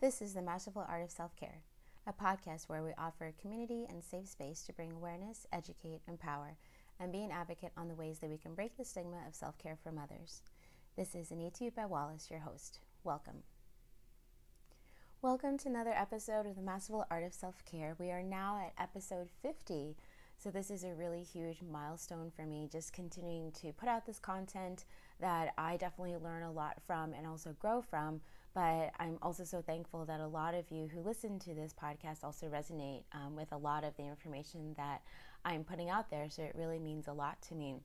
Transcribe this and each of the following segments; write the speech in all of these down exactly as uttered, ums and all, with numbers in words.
This is The Masterful Art of Self-Care, a podcast where we offer a community and safe space to bring awareness, educate, empower, and be an advocate on the ways that we can break the stigma of self-care from others. This is Anita by Wallace, your host. Welcome. Welcome to another episode of The Masterful Art of Self-Care. We are now at episode fifty, so this is a really huge milestone for me, just continuing to put out this content that I definitely learn a lot from and also grow from. But I'm also so thankful that a lot of you who listen to this podcast also resonate um, with a lot of the information that I'm putting out there. So it really means a lot to me.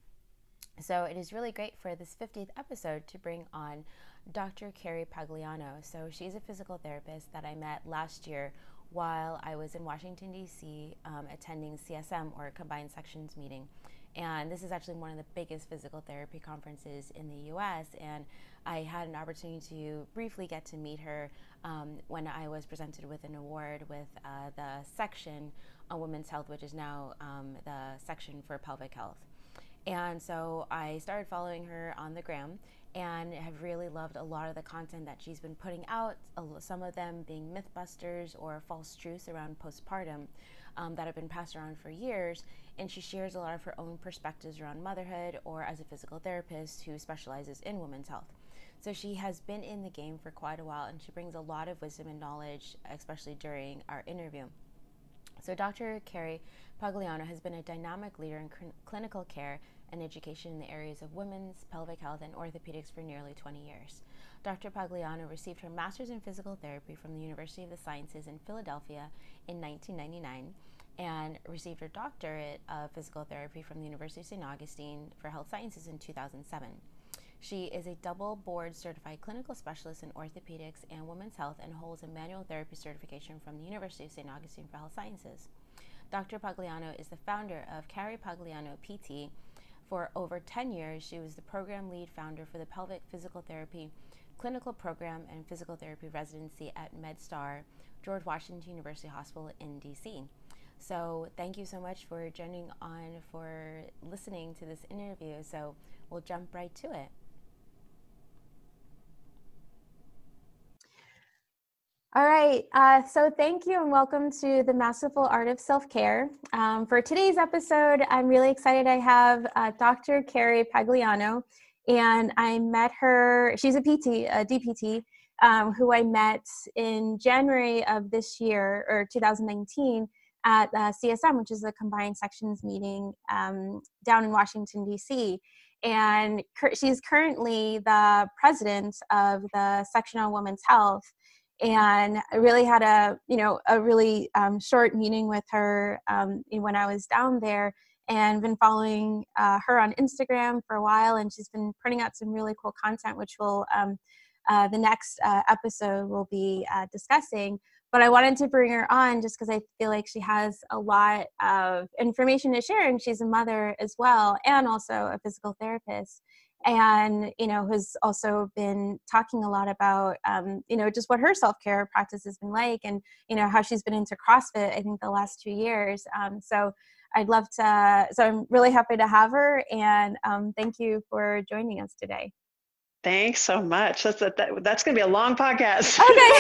So it is really great for this fiftieth episode to bring on Doctor Carrie Pagliano. So she's a physical therapist that I met last year while I was in Washington, D C, um, attending C S M, or Combined Sections meeting. And this is actually one of the biggest physical therapy conferences in the U S And I had an opportunity to briefly get to meet her um, when I was presented with an award with uh, the section on women's health, which is now um, the section for pelvic health. And so I started following her on the gram and have really loved a lot of the content that she's been putting out, some of them being mythbusters or false truths around postpartum um, that have been passed around for years. And she shares a lot of her own perspectives around motherhood or as a physical therapist who specializes in women's health. So she has been in the game for quite a while, and she brings a lot of wisdom and knowledge, especially during our interview. So Doctor Carrie Pagliano has been a dynamic leader in cl- clinical care and education in the areas of women's, pelvic health, and orthopedics for nearly twenty years. Doctor Pagliano received her master's in physical therapy from the University of the Sciences in Philadelphia in nineteen ninety-nine and received her doctorate of physical therapy from the University of Saint Augustine for Health Sciences in two thousand seven. She is a double board certified clinical specialist in orthopedics and women's health and holds a manual therapy certification from the University of Saint Augustine for Health Sciences. Doctor Pagliano is the founder of Carrie Pagliano P T. For over ten years, she was the program lead founder for the pelvic physical therapy clinical program and physical therapy residency at MedStar, George Washington University Hospital in D C. So thank you so much for joining on, for listening to this interview. So we'll jump right to it. All right, uh, so thank you and welcome to the Masterful Art of Self-Care. Um, for today's episode, I'm really excited. I have uh, Doctor Carrie Pagliano, and I met her, she's a P T, a D P T, um, who I met in January of this year, or two thousand nineteen, at uh, C S M, which is a Combined Sections meeting um, down in Washington, D C. And cur- she's currently the president of the section on women's health. And I really had a, you know, a really um, short meeting with her um, when I was down there, and been following uh, her on Instagram for a while. And she's been putting out some really cool content, which will um, uh, the next uh, episode will be uh, discussing. But I wanted to bring her on just because I feel like she has a lot of information to share, and she's a mother as well, and also a physical therapist. And, you know, has also been talking a lot about, um, you know, just what her self-care practice has been like, and, you know, how she's been into CrossFit, I think, the last two years. Um, so I'd love to, so I'm really happy to have her, and um, thank you for joining us today. Thanks so much. That's that, that, that's going to be a long podcast.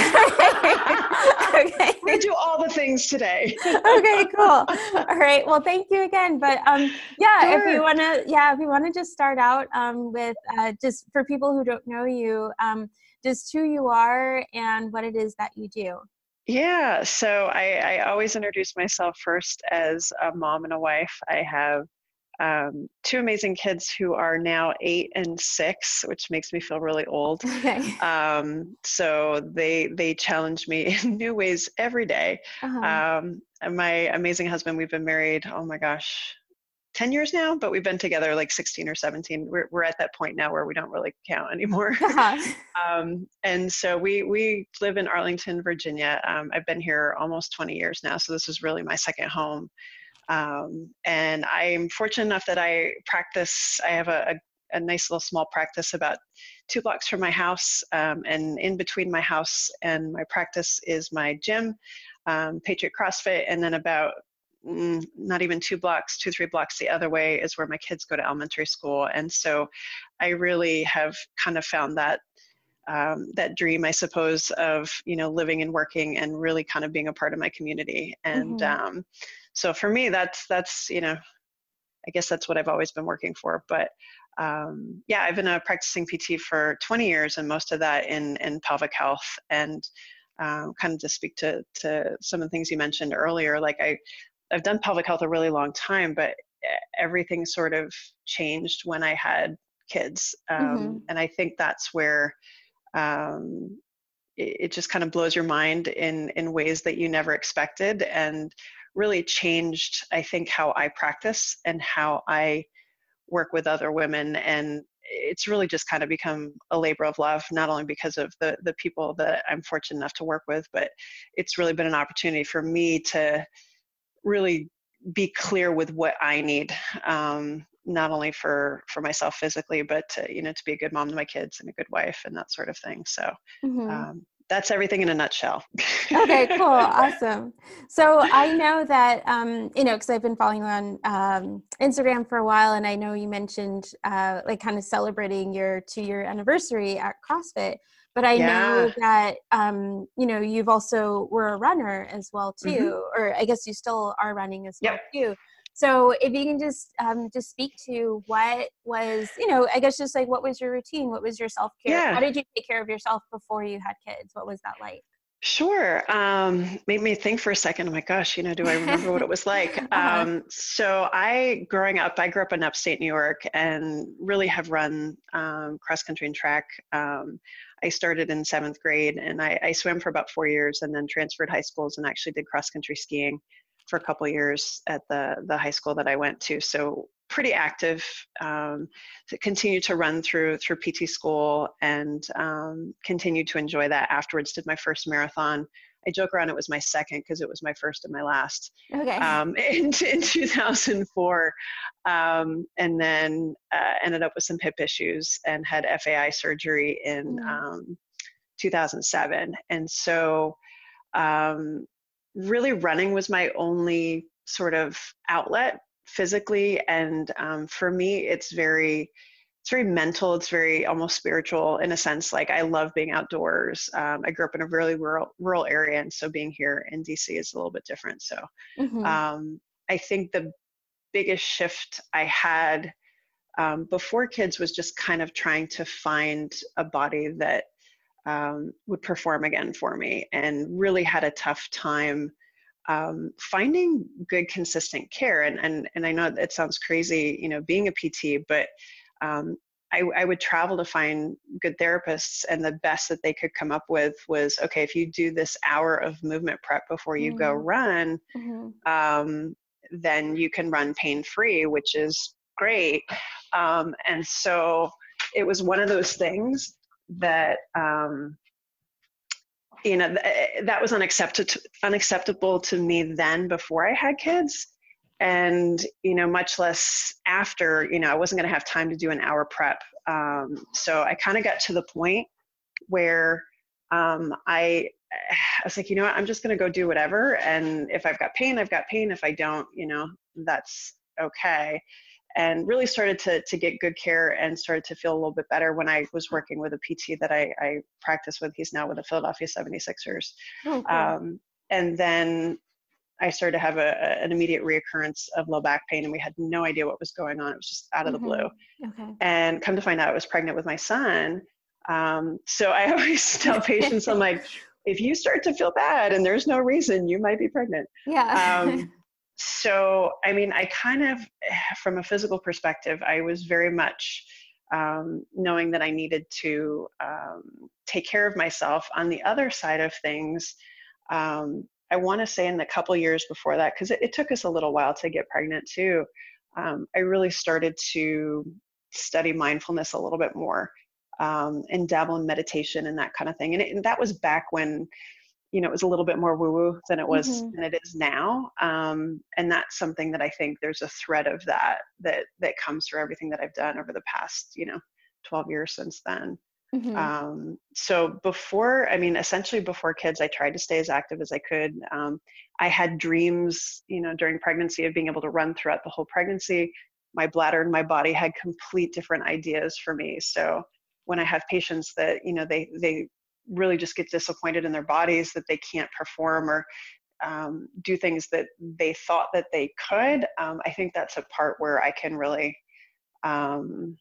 Okay. Okay. We do all the things today. Okay, cool. All right. Well, thank you again. But um, yeah, Sure. if you want to, yeah, if you want to just start out um, with uh, just for people who don't know you, um, just who you are and what it is that you do. Yeah. So I, I always introduce myself first as a mom and a wife. I have um, two amazing kids who are now eight and six, which makes me feel really old. Okay. Um, so they they challenge me in new ways every day. Uh-huh. Um, and my amazing husband, we've been married, oh my gosh, ten years now, but we've been together like sixteen or seventeen. We're we're at that point now where we don't really count anymore. Uh-huh. um, and so we we live in Arlington, Virginia. Um, I've been here almost twenty years now, so this is really my second home. Um, and I'm fortunate enough that I practice, I have a, a, a nice little small practice about two blocks from my house. Um, and in between my house and my practice is my gym, um, Patriot CrossFit. And then about mm, not even two blocks, two, three blocks the other way is where my kids go to elementary school. And so I really have kind of found that um, that dream, I suppose, of, you know, living and working and really kind of being a part of my community. And Mm-hmm. um, so for me, that's, that's, you know, I guess that's what I've always been working for. But um, yeah, I've been a practicing P T for twenty years, and most of that in, in pelvic health. And um, kind of to speak to, to some of the things you mentioned earlier, like I, I've done pelvic health a really long time, but everything sort of changed when I had kids. Mm-hmm. Um, and I think that's where um, it, it just kind of blows your mind in, in ways that you never expected, and really changed, I think, how I practice and how I work with other women. And it's really just kind of become a labor of love, not only because of the, the people that I'm fortunate enough to work with, but it's really been an opportunity for me to really be clear with what I need, um, not only for, for myself physically, but to, you know, to be a good mom to my kids and a good wife and that sort of thing. So Mm-hmm. um, that's everything in a nutshell. Okay, cool. Awesome. So I know that, um, you know, because I've been following you on um, Instagram for a while, and I know you mentioned uh, like kind of celebrating your two year anniversary at CrossFit. But I Yeah. know that, um, you know, you've also were a runner as well, Mm-hmm. too, or I guess you still are running as Yep. well, too. So if you can just um, just speak to what was, you know, I guess just like what was your routine? What was your self care? How Yeah. did you take care of yourself before you had kids? What was that like? Sure. Um, made me think for a second. Oh my gosh, you know, do I remember what it was like? Uh-huh. Um, so I, growing up, I grew up in upstate New York and really have run um, cross country and track. Um, I started in seventh grade, and I, I swam for about four years and then transferred high schools and actually did cross country skiing for a couple years at the, the high school that I went to. So pretty active, um, to continue to run through through P T school, and um, continue to enjoy that afterwards. Did my first marathon. I joke around it was my second because it was my first and my last, Okay. um, in, in two thousand four, um, and then uh, ended up with some hip issues and had F A I surgery in Mm, um, two thousand seven. And so um, really running was my only sort of outlet physically. And um, for me, it's very, it's very mental. It's very almost spiritual in a sense. Like I love being outdoors. Um, I grew up in a really rural, rural area. And so being here in D C is a little bit different. So mhm, um, I think the biggest shift I had um, before kids was just kind of trying to find a body that um, would perform again for me, and really had a tough time um, finding good, consistent care. And, and, and I know it sounds crazy, you know, being a P T, but um, I, I would travel to find good therapists, and the best that they could come up with was, okay, if you do this hour of movement prep before you go mm, run, mhm, um, then you can run pain-free, which is great. Um, and so it was one of those things that um, you know, th- that was unacceptable unacceptable to me then before I had kids. And, you know, much less after, you know, I wasn't going to have time to do an hour prep. Um, so I kind of got to the point where um, I, I was like, you know what, I'm just going to go do whatever. And if I've got pain, I've got pain. If I don't, you know, that's okay. And really started to, to get good care and started to feel a little bit better when I was working with a P T that I, I practice with. He's now with the Philadelphia seventy-sixers. oh, cool. Um, and then I started to have a, an immediate reoccurrence of low back pain, and we had no idea what was going on. It was just out of the blue. Mhm, okay. And come to find out, I was pregnant with my son. Um, so I always tell patients, I'm like, if you start to feel bad and there's no reason, you might be pregnant. Yeah. Um, so, I mean, I kind of, from a physical perspective, I was very much um, knowing that I needed to um, take care of myself. On the other side of things, um, I want to say in the couple years before that, because it, it took us a little while to get pregnant too, um, I really started to study mindfulness a little bit more, um, and dabble in meditation and that kind of thing. And, it, and that was back when, you know, it was a little bit more woo-woo than it was Mhm, than it is now. Um, and that's something that I think there's a thread of that that that comes through everything that I've done over the past, you know, twelve years since then. mhm, Um, so before, I mean, essentially before kids, I tried to stay as active as I could. Um, I had dreams, you know, during pregnancy of being able to run throughout the whole pregnancy. My bladder and my body had complete different ideas for me. So when I have patients that, you know, they, they really just get disappointed in their bodies that they can't perform or um, do things that they thought that they could, um, I think that's a part where I can really, um,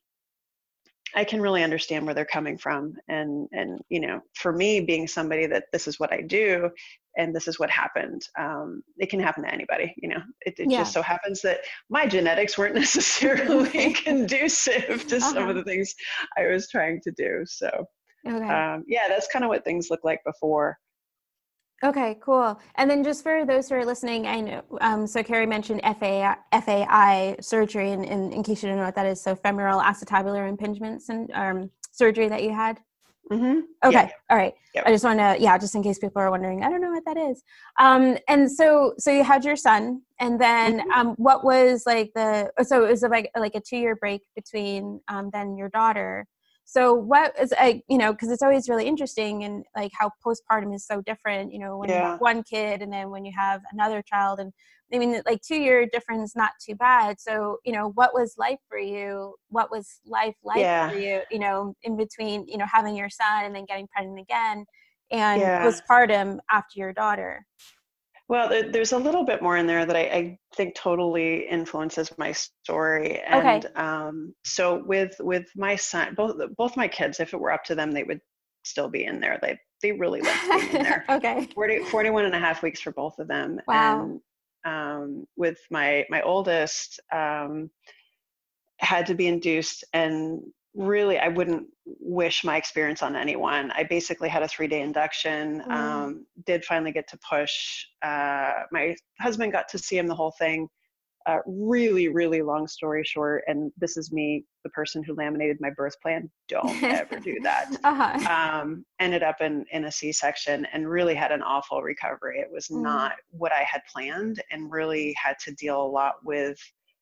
I can really understand where they're coming from. And, and, you know, for me being somebody that this is what I do and this is what happened, um, it can happen to anybody, you know, it, it Yeah. just so happens that my genetics weren't necessarily conducive to some Uh-huh. of the things I was trying to do. So, Okay. um, yeah, that's kind of what things look like before. Okay, cool. And then just for those who are listening, I know, um, so Carrie mentioned F A I, F A I surgery, and, and in case you don't know what that is, so femoral acetabular impingement and um, surgery that you had. Mm-hmm. Okay. Yeah. All right. Yep. I just want to, yeah, just in case people are wondering, I don't know what that is. Um, and so, so you had your son, and then, Mm-hmm. um, what was like the, so it was like, like a two year break between, um, then your daughter. So what is, I, you know, cause it's always really interesting, and like how postpartum is so different, you know, when you have Yeah. one kid and then when you have another child. And I mean, like two year difference, not too bad. So, you know, what was life for you? What was life like Yeah. for you, you know, in between, you know, having your son and then getting pregnant again and Yeah. postpartum after your daughter? Well, there, there's a little bit more in there that I, I think totally influences my story. Okay. And um, so with with my son, both both my kids, if it were up to them, they would still be in there. They they really loved being in there. Okay. forty, forty-one and a half weeks for both of them. Wow. And um, with my my oldest, um, had to be induced, and really I wouldn't wish my experience on anyone. I basically had a three day induction, Mm. um, did finally get to push. Uh, my husband got to see him the whole thing. Uh, really, really long story short, and this is me, the person who laminated my birth plan. Don't ever do that. Uh-huh. Um, ended up in, in a C-section and really had an awful recovery. It was Mm. not what I had planned, and really had to deal a lot with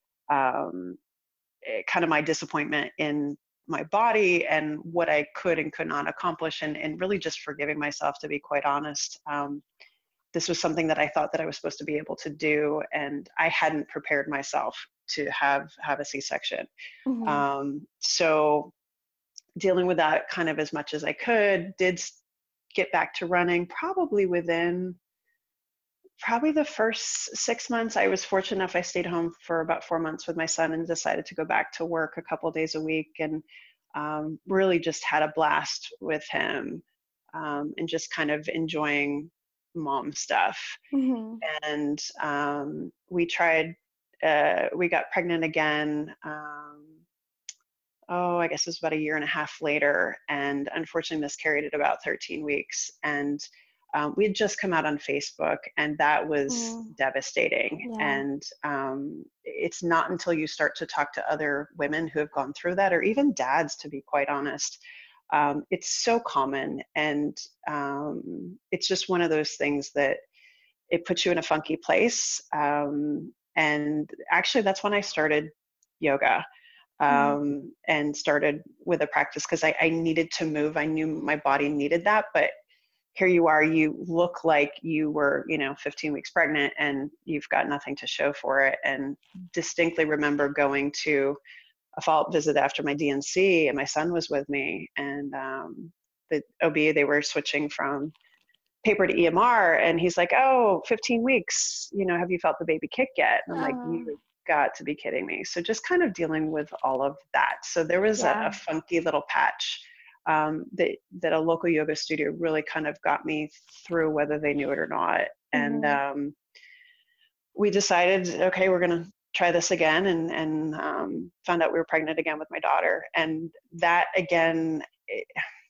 um, kind of my disappointment in my body and what I could and could not accomplish, and, and really just forgiving myself, to be quite honest. Um, this was something that I thought that I was supposed to be able to do, and I hadn't prepared myself to have have a C-section. Mhm. Um, so dealing with that kind of as much as I could, did get back to running probably within probably the first six months. I was fortunate enough, I stayed home for about four months with my son and decided to go back to work a couple of days a week, and um, really just had a blast with him, um, and just kind of enjoying mom stuff. Mhm. And um, we tried, uh, we got pregnant again. Um, oh, I guess it was about a year and a half later, and unfortunately miscarried at about thirteen weeks. And um, we had just come out on Facebook, and that was Mm. devastating. Yeah. And um, it's not until you start to talk to other women who have gone through that, or even dads, to be quite honest. Um, it's so common, and um, it's just one of those things that it puts you in a funky place. Um, and actually, that's when I started yoga, Mm. um, and started with a practice because I, I needed to move. I knew my body needed that, but here you are, you look like you were, you know, fifteen weeks pregnant, and you've got nothing to show for it. And distinctly remember going to a follow-up visit after my D N C, and my son was with me, and um, the O B, they were switching from paper to E M R, and he's like, oh, fifteen weeks, you know, have you felt the baby kick yet? And I'm like, Oh, you got to be kidding me. So just kind of dealing with all of that. So there was a, yeah. a funky little patch, um, that, that a local yoga studio really kind of got me through, whether they knew it or not. And Mhm. um, we decided, okay, we're going to try this again, and, and um, found out we were pregnant again with my daughter. And that again, it,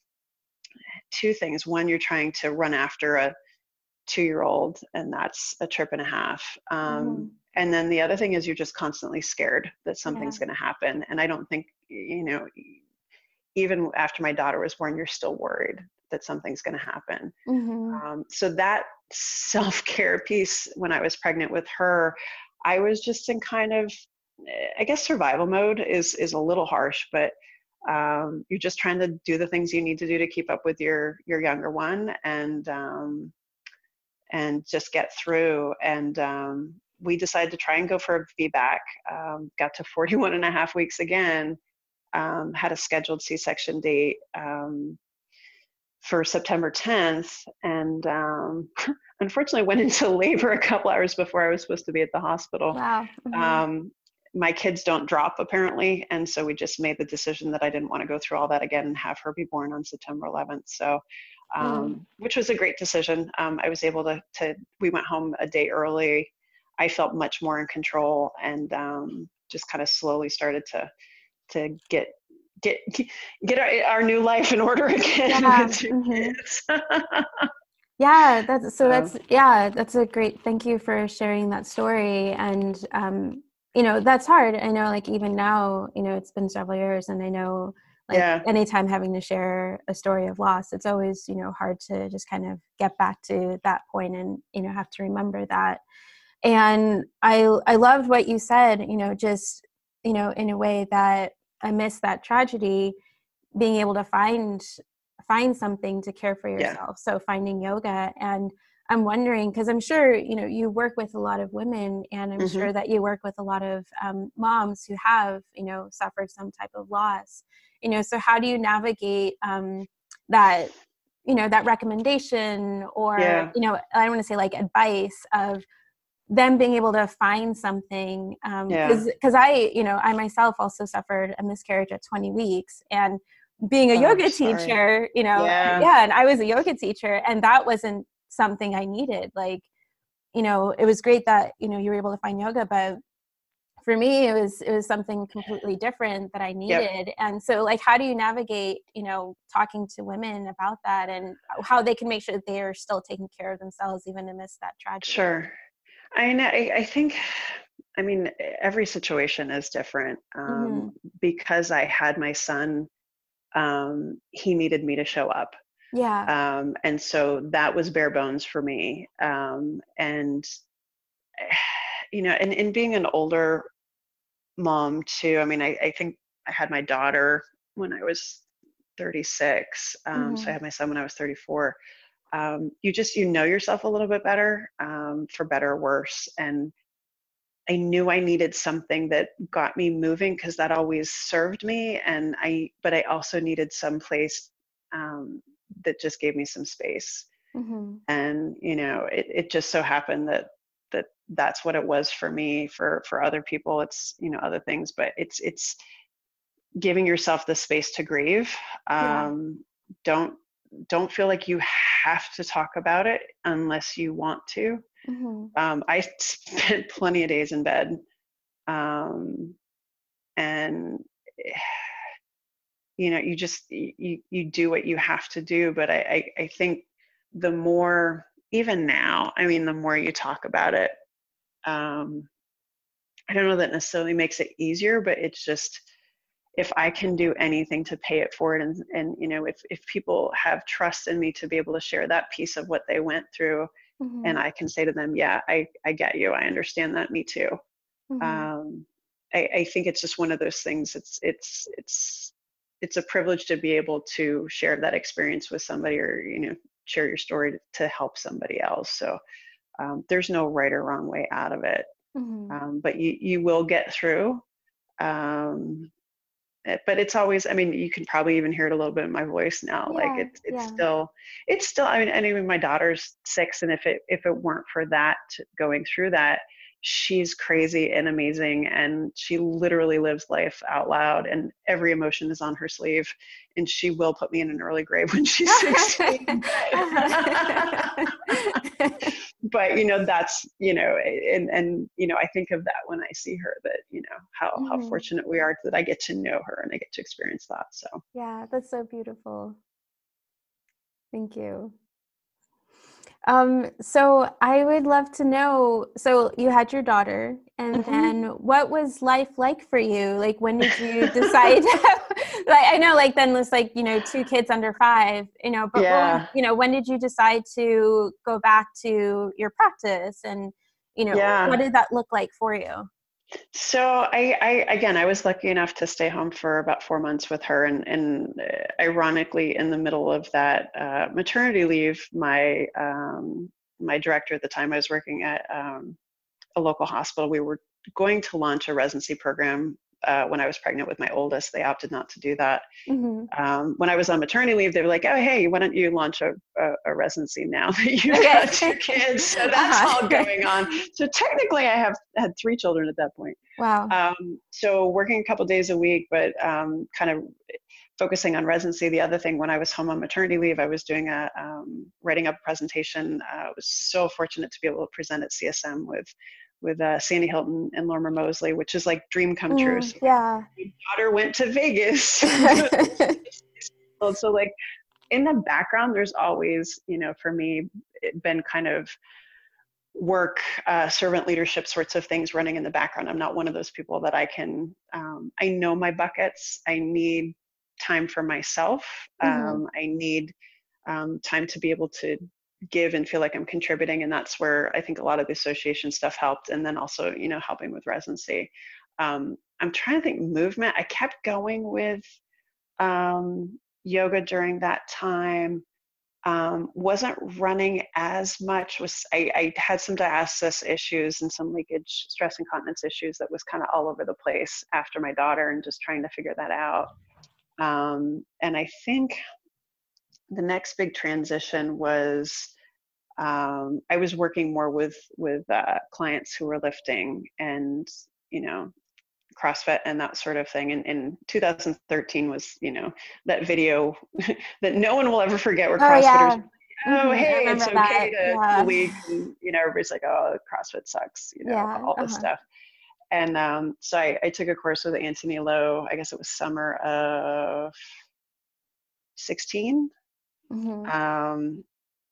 two things. One, you're trying to run after a two-year-old, and that's a trip and a half. Um, Mhm. and then the other thing is you're just constantly scared that Yeah. something's going to happen. And I don't think, you know, even after my daughter was born, you're still worried that something's going to happen. Mhm. Um, so that self-care piece, when I was pregnant with her, I was just in kind of, I guess survival mode is is a little harsh, but um, you're just trying to do the things you need to do to keep up with your your younger one, and um, and just get through. And um, we decided to try and go for a V BAC. Um, got to forty-one and a half weeks again, um, had a scheduled C-section date um, for September tenth, and um, unfortunately went into labor a couple hours before I was supposed to be at the hospital. Wow. Mm-hmm. Um, my kids don't drop apparently, and so we just made the decision that I didn't want to go through all that again and have her be born on September eleventh. So, um, mm. which was a great decision. Um, I was able to, to, we went home a day early. I felt much more in control, and um, just kind of slowly started to to get get get our, our new life in order again. Yeah. Mm-hmm. Yeah, that's so that's yeah, that's a great, thank you for sharing that story. And um, you know, that's hard. I know, like, even now, you know, it's been several years, and I know, like, yeah. anytime having to share a story of loss, it's always, you know, hard to just kind of get back to that point and, you know, have to remember that. And I I loved what you said, you know, just, you know, in a way that amidst that tragedy, being able to find find something to care for yourself. Yeah. So finding yoga. And I'm wondering, because I'm sure, you know, you work with a lot of women, and I'm mm-hmm. sure that you work with a lot of um, moms who have, you know, suffered some type of loss, you know, so how do you navigate um, that, you know, that recommendation or, yeah. you know, I don't want to say like advice of them being able to find something. Um, cause, yeah. cause I, you know, I myself also suffered a miscarriage at twenty weeks, and being a oh, yoga sorry. teacher, you know, yeah. yeah, and I was a yoga teacher, and that wasn't something I needed. Like, you know, it was great that, you know, you were able to find yoga, but for me, it was, it was something completely different that I needed. Yep. And so, like, how do you navigate, you know, talking to women about that, and how they can make sure that they are still taking care of themselves, even amidst that tragedy? Sure. I know, I, I think, I mean, every situation is different. Um, mm-hmm. Because I had my son, um, he needed me to show up. Yeah. Um, and so that was bare bones for me. Um, and, you know, and, and being an older mom too, I mean, I, I think I had my daughter when I was thirty-six. Um, mm-hmm. So I had my son when I was thirty-four. Um, you just, you know yourself a little bit better, um, for better or worse. And I knew I needed something that got me moving, because that always served me. And I, but I also needed some place um, that just gave me some space. Mm-hmm. And, you know, it, it just so happened that, that that's what it was for me. For, for other people, it's, you know, other things, but it's, it's giving yourself the space to grieve. Um, yeah. Don't, don't feel like you have to talk about it unless you want to. Mm-hmm. Um, I spent plenty of days in bed, um, and you know, you just you you do what you have to do. But I, I I think the more, even now, I mean, the more you talk about it, um, I don't know that necessarily makes it easier, but it's just, if I can do anything to pay it forward, and and you know, if if people have trust in me to be able to share that piece of what they went through. Mm-hmm. And I can say to them, yeah, I, I get you. I understand that. Me too. Mm-hmm. Um, I, I think it's just one of those things. It's, it's, it's, it's a privilege to be able to share that experience with somebody, or, you know, share your story to, to help somebody else. So um, there's no right or wrong way out of it. Mm-hmm. Um, but you, you will get through. Um, but it's always, I mean, you can probably even hear it a little bit in my voice now. Yeah, like it's, it's yeah. still, it's still, I mean, and even my daughter's six. And if it, if it weren't for that, going through that, she's crazy and amazing. And she literally lives life out loud, and every emotion is on her sleeve, and she will put me in an early grave when she's sixteen. But, you know, that's, you know, and, and, you know, I think of that when I see her, that, you know, how, mm-hmm. how fortunate we are that I get to know her and I get to experience that. So, yeah, that's so beautiful. Thank you. Um, so I would love to know, so you had your daughter, and mm-hmm. then what was life like for you? Like, when did you decide to have, like, I know, like, then it's like, you know, two kids under five, you know, but yeah. when, you know, when did you decide to go back to your practice, and, you know, yeah. what did that look like for you? So I, I, again, I was lucky enough to stay home for about four months with her. And, and ironically, in the middle of that uh, maternity leave, my, um, my director at the time, I was working at um, a local hospital. We were going to launch a residency program uh, when I was pregnant with my oldest. They opted not to do that. Mm-hmm. Um, when I was on maternity leave, they were like, oh, hey, why don't you launch a, a, a residency now that you've Okay. got two kids? So that's uh-huh. all going on. So technically I have had three children at that point. Wow. Um, so working a couple days a week, but um, kind of focusing on residency. The other thing, when I was home on maternity leave, I was doing a, um, writing up a presentation. I uh, was so fortunate to be able to present at C S M with with uh, Sandy Hilton and Lorimer Moseley, which is like dream come true. Mm, so yeah. my daughter went to Vegas. So like in the background, there's always, you know, for me, it been kind of work, uh, servant leadership sorts of things running in the background. I'm not one of those people that I can, um, I know my buckets. I need time for myself. Mm-hmm. Um, I need um, time to be able to give and feel like I'm contributing. And that's where I think a lot of the association stuff helped. And then also, you know, helping with residency. Um, I'm trying to think movement. I kept going with um, yoga during that time. Um, wasn't running as much. Was I, I had some diastasis issues and some leakage, stress incontinence issues that was kind of all over the place after my daughter, and just trying to figure that out. Um, and I think the next big transition was um, I was working more with with uh, clients who were lifting and, you know, CrossFit and that sort of thing. And in two thousand thirteen was, you know, that video that no one will ever forget, where oh, CrossFitters, yeah. oh, Mm-hmm. hey, it's okay that. to yeah. leak. And, you know, everybody's like, oh, CrossFit sucks, you know, yeah. all this uh-huh. stuff. And um, so I, I took a course with Anthony Lowe. I guess it was summer of sixteen. Mm-hmm. Um,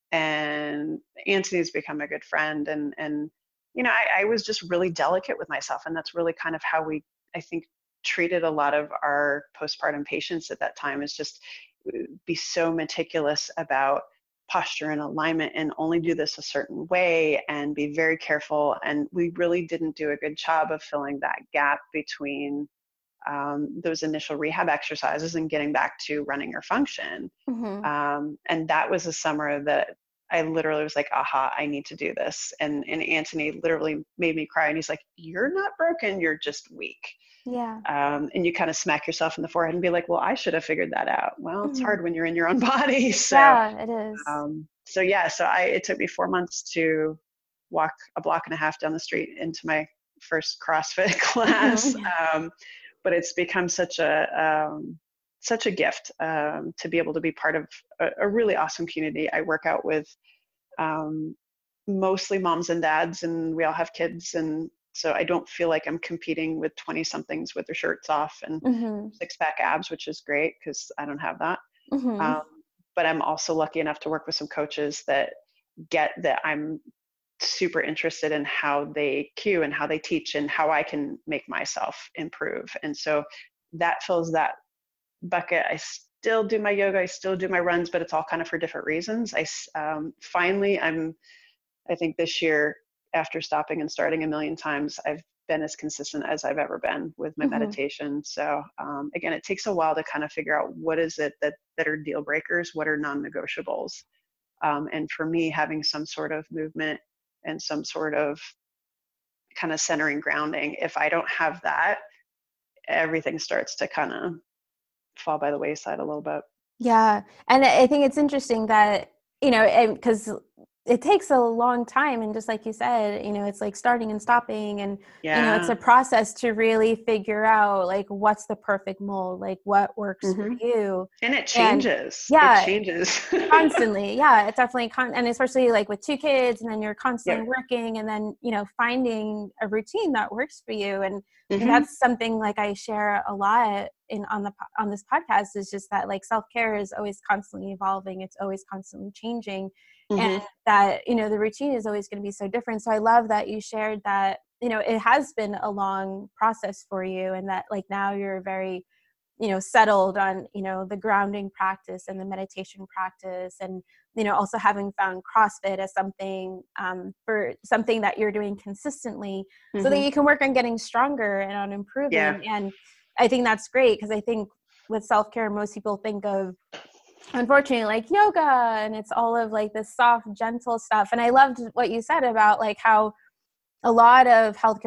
and Anthony's become a good friend. And, and you know, I, I was just really delicate with myself. And that's really kind of how we, I think, treated a lot of our postpartum patients at that time, is just be so meticulous about posture and alignment and only do this a certain way and be very careful. And we really didn't do a good job of filling that gap between um, those initial rehab exercises and getting back to running your function. Mm-hmm. Um, and that was a summer that I literally was like, aha, I need to do this. And, and Anthony literally made me cry. And he's like, you're not broken, you're just weak. Yeah. Um, and you kind of smack yourself in the forehead and be like, well, I should have figured that out. Well, it's Mm-hmm. hard when you're in your own body. So, yeah, it is. Um, so yeah, so I, it took me four months to walk a block and a half down the street into my first CrossFit class. Mm-hmm. Um, but it's become such a, um, such a gift um, to be able to be part of a, a really awesome community. I work out with um, mostly moms and dads, and we all have kids. And so I don't feel like I'm competing with twenty somethings with their shirts off and mm-hmm. six pack abs, which is great because I don't have that. Mm-hmm. Um, but I'm also lucky enough to work with some coaches that get that I'm super interested in how they cue and how they teach and how I can make myself improve. And so that fills that bucket. I still do my yoga, I still do my runs, but it's all kind of for different reasons. I um, finally, I'm, I think this year, after stopping and starting a million times, I've been as consistent as I've ever been with my mm-hmm. meditation. So um, again, it takes a while to kind of figure out what is it that, that are deal breakers, what are non-negotiables. Um, and for me, having some sort of movement and some sort of kind of centering grounding, if I don't have that, everything starts to kind of fall by the wayside a little bit. Yeah. And I think it's interesting that, you know, because it takes a long time. And just like you said, you know, it's like starting and stopping. And, yeah. you know, it's a process to really figure out like what's the perfect mold, like what works mm-hmm. for you. And it changes. And, yeah. It changes. Constantly. Yeah. It's definitely, con- and especially like with two kids, and then you're constantly yep. working, and then, you know, finding a routine that works for you. And, mm-hmm. and that's something like I share a lot in on the on this podcast, is just that like self-care is always constantly evolving. It's always constantly changing. Mm-hmm. And that, you know, the routine is always going to be so different. So I love that you shared that, you know, it has been a long process for you, and that like now you're very, you know, settled on, you know, the grounding practice and the meditation practice, and, you know, also having found CrossFit as something um, for something that you're doing consistently, mm-hmm. so that you can work on getting stronger and on improving. Yeah. And I think that's great, because I think with self-care, most people think of, unfortunately, like yoga, and it's all of like this soft, gentle stuff. And I loved what you said about like how a lot of healthcare per-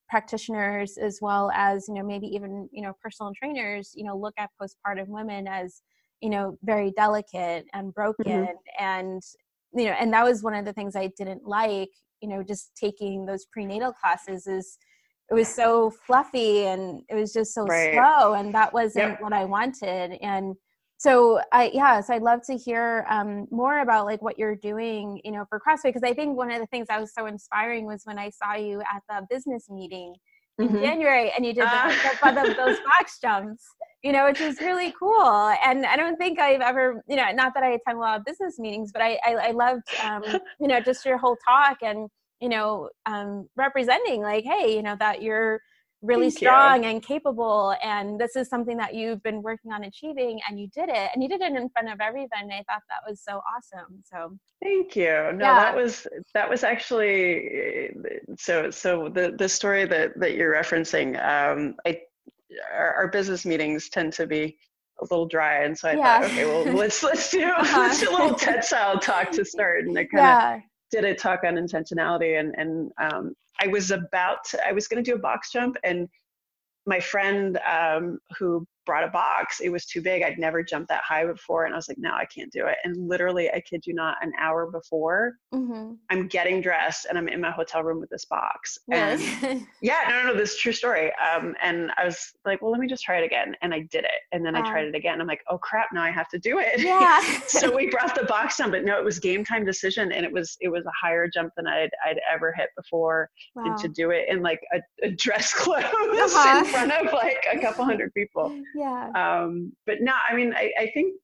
practitioners as well as, you know, maybe even, you know, personal trainers, you know, look at postpartum women as, you know, very delicate and broken. Mm-hmm. And, you know, and that was one of the things I didn't like, you know, just taking those prenatal classes is it was so fluffy and it was just so Right. slow. And that wasn't Yep. what I wanted. And so I, yeah, so I'd love to hear um, more about like what you're doing, you know, for CrossFit. Because I think one of the things that was so inspiring was when I saw you at the business meeting in Mm-hmm. January and you did the, Uh, the fun of those box jumps, you know, which was really cool. And I don't think I've ever, you know, not that I attend a lot of business meetings, but I, I, I loved, um, you know, just your whole talk and, you know, um, representing like, hey, you know, that you're really Thank strong you. and capable, and this is something that you've been working on achieving, and you did it, and you did it in front of everyone. I thought that was so awesome. So Thank you. No, that yeah, was that was actually so so the the story that that you're referencing. Um, I our, our business meetings tend to be a little dry, and so I thought, yeah. okay, well let's let's do let's do a little uh-huh. TED style talk to start, and I kind of Yeah. did a talk on intentionality, and and um, I was about to, I was going to do a box jump, and my friend um, who brought a box, it was too big. I'd never jumped that high before. And I was like, no, I can't do it. And literally, I kid you not, an hour before, Mm-hmm. I'm getting dressed and I'm in my hotel room with this box. Really? And yeah, no, no, no, this is a true story. Um, and I was like, well, let me just try it again. And I did it. And then I Wow. tried it again. I'm like, oh crap, now I have to do it. Yeah. So we brought the box down, but no, it was game time decision. And it was, it was a higher jump than I'd, I'd ever hit before. Wow. And to do it in like a, a dress clothes Uh-huh. in front of like a couple hundred people. Yeah. Um, but no, I mean, I, I think,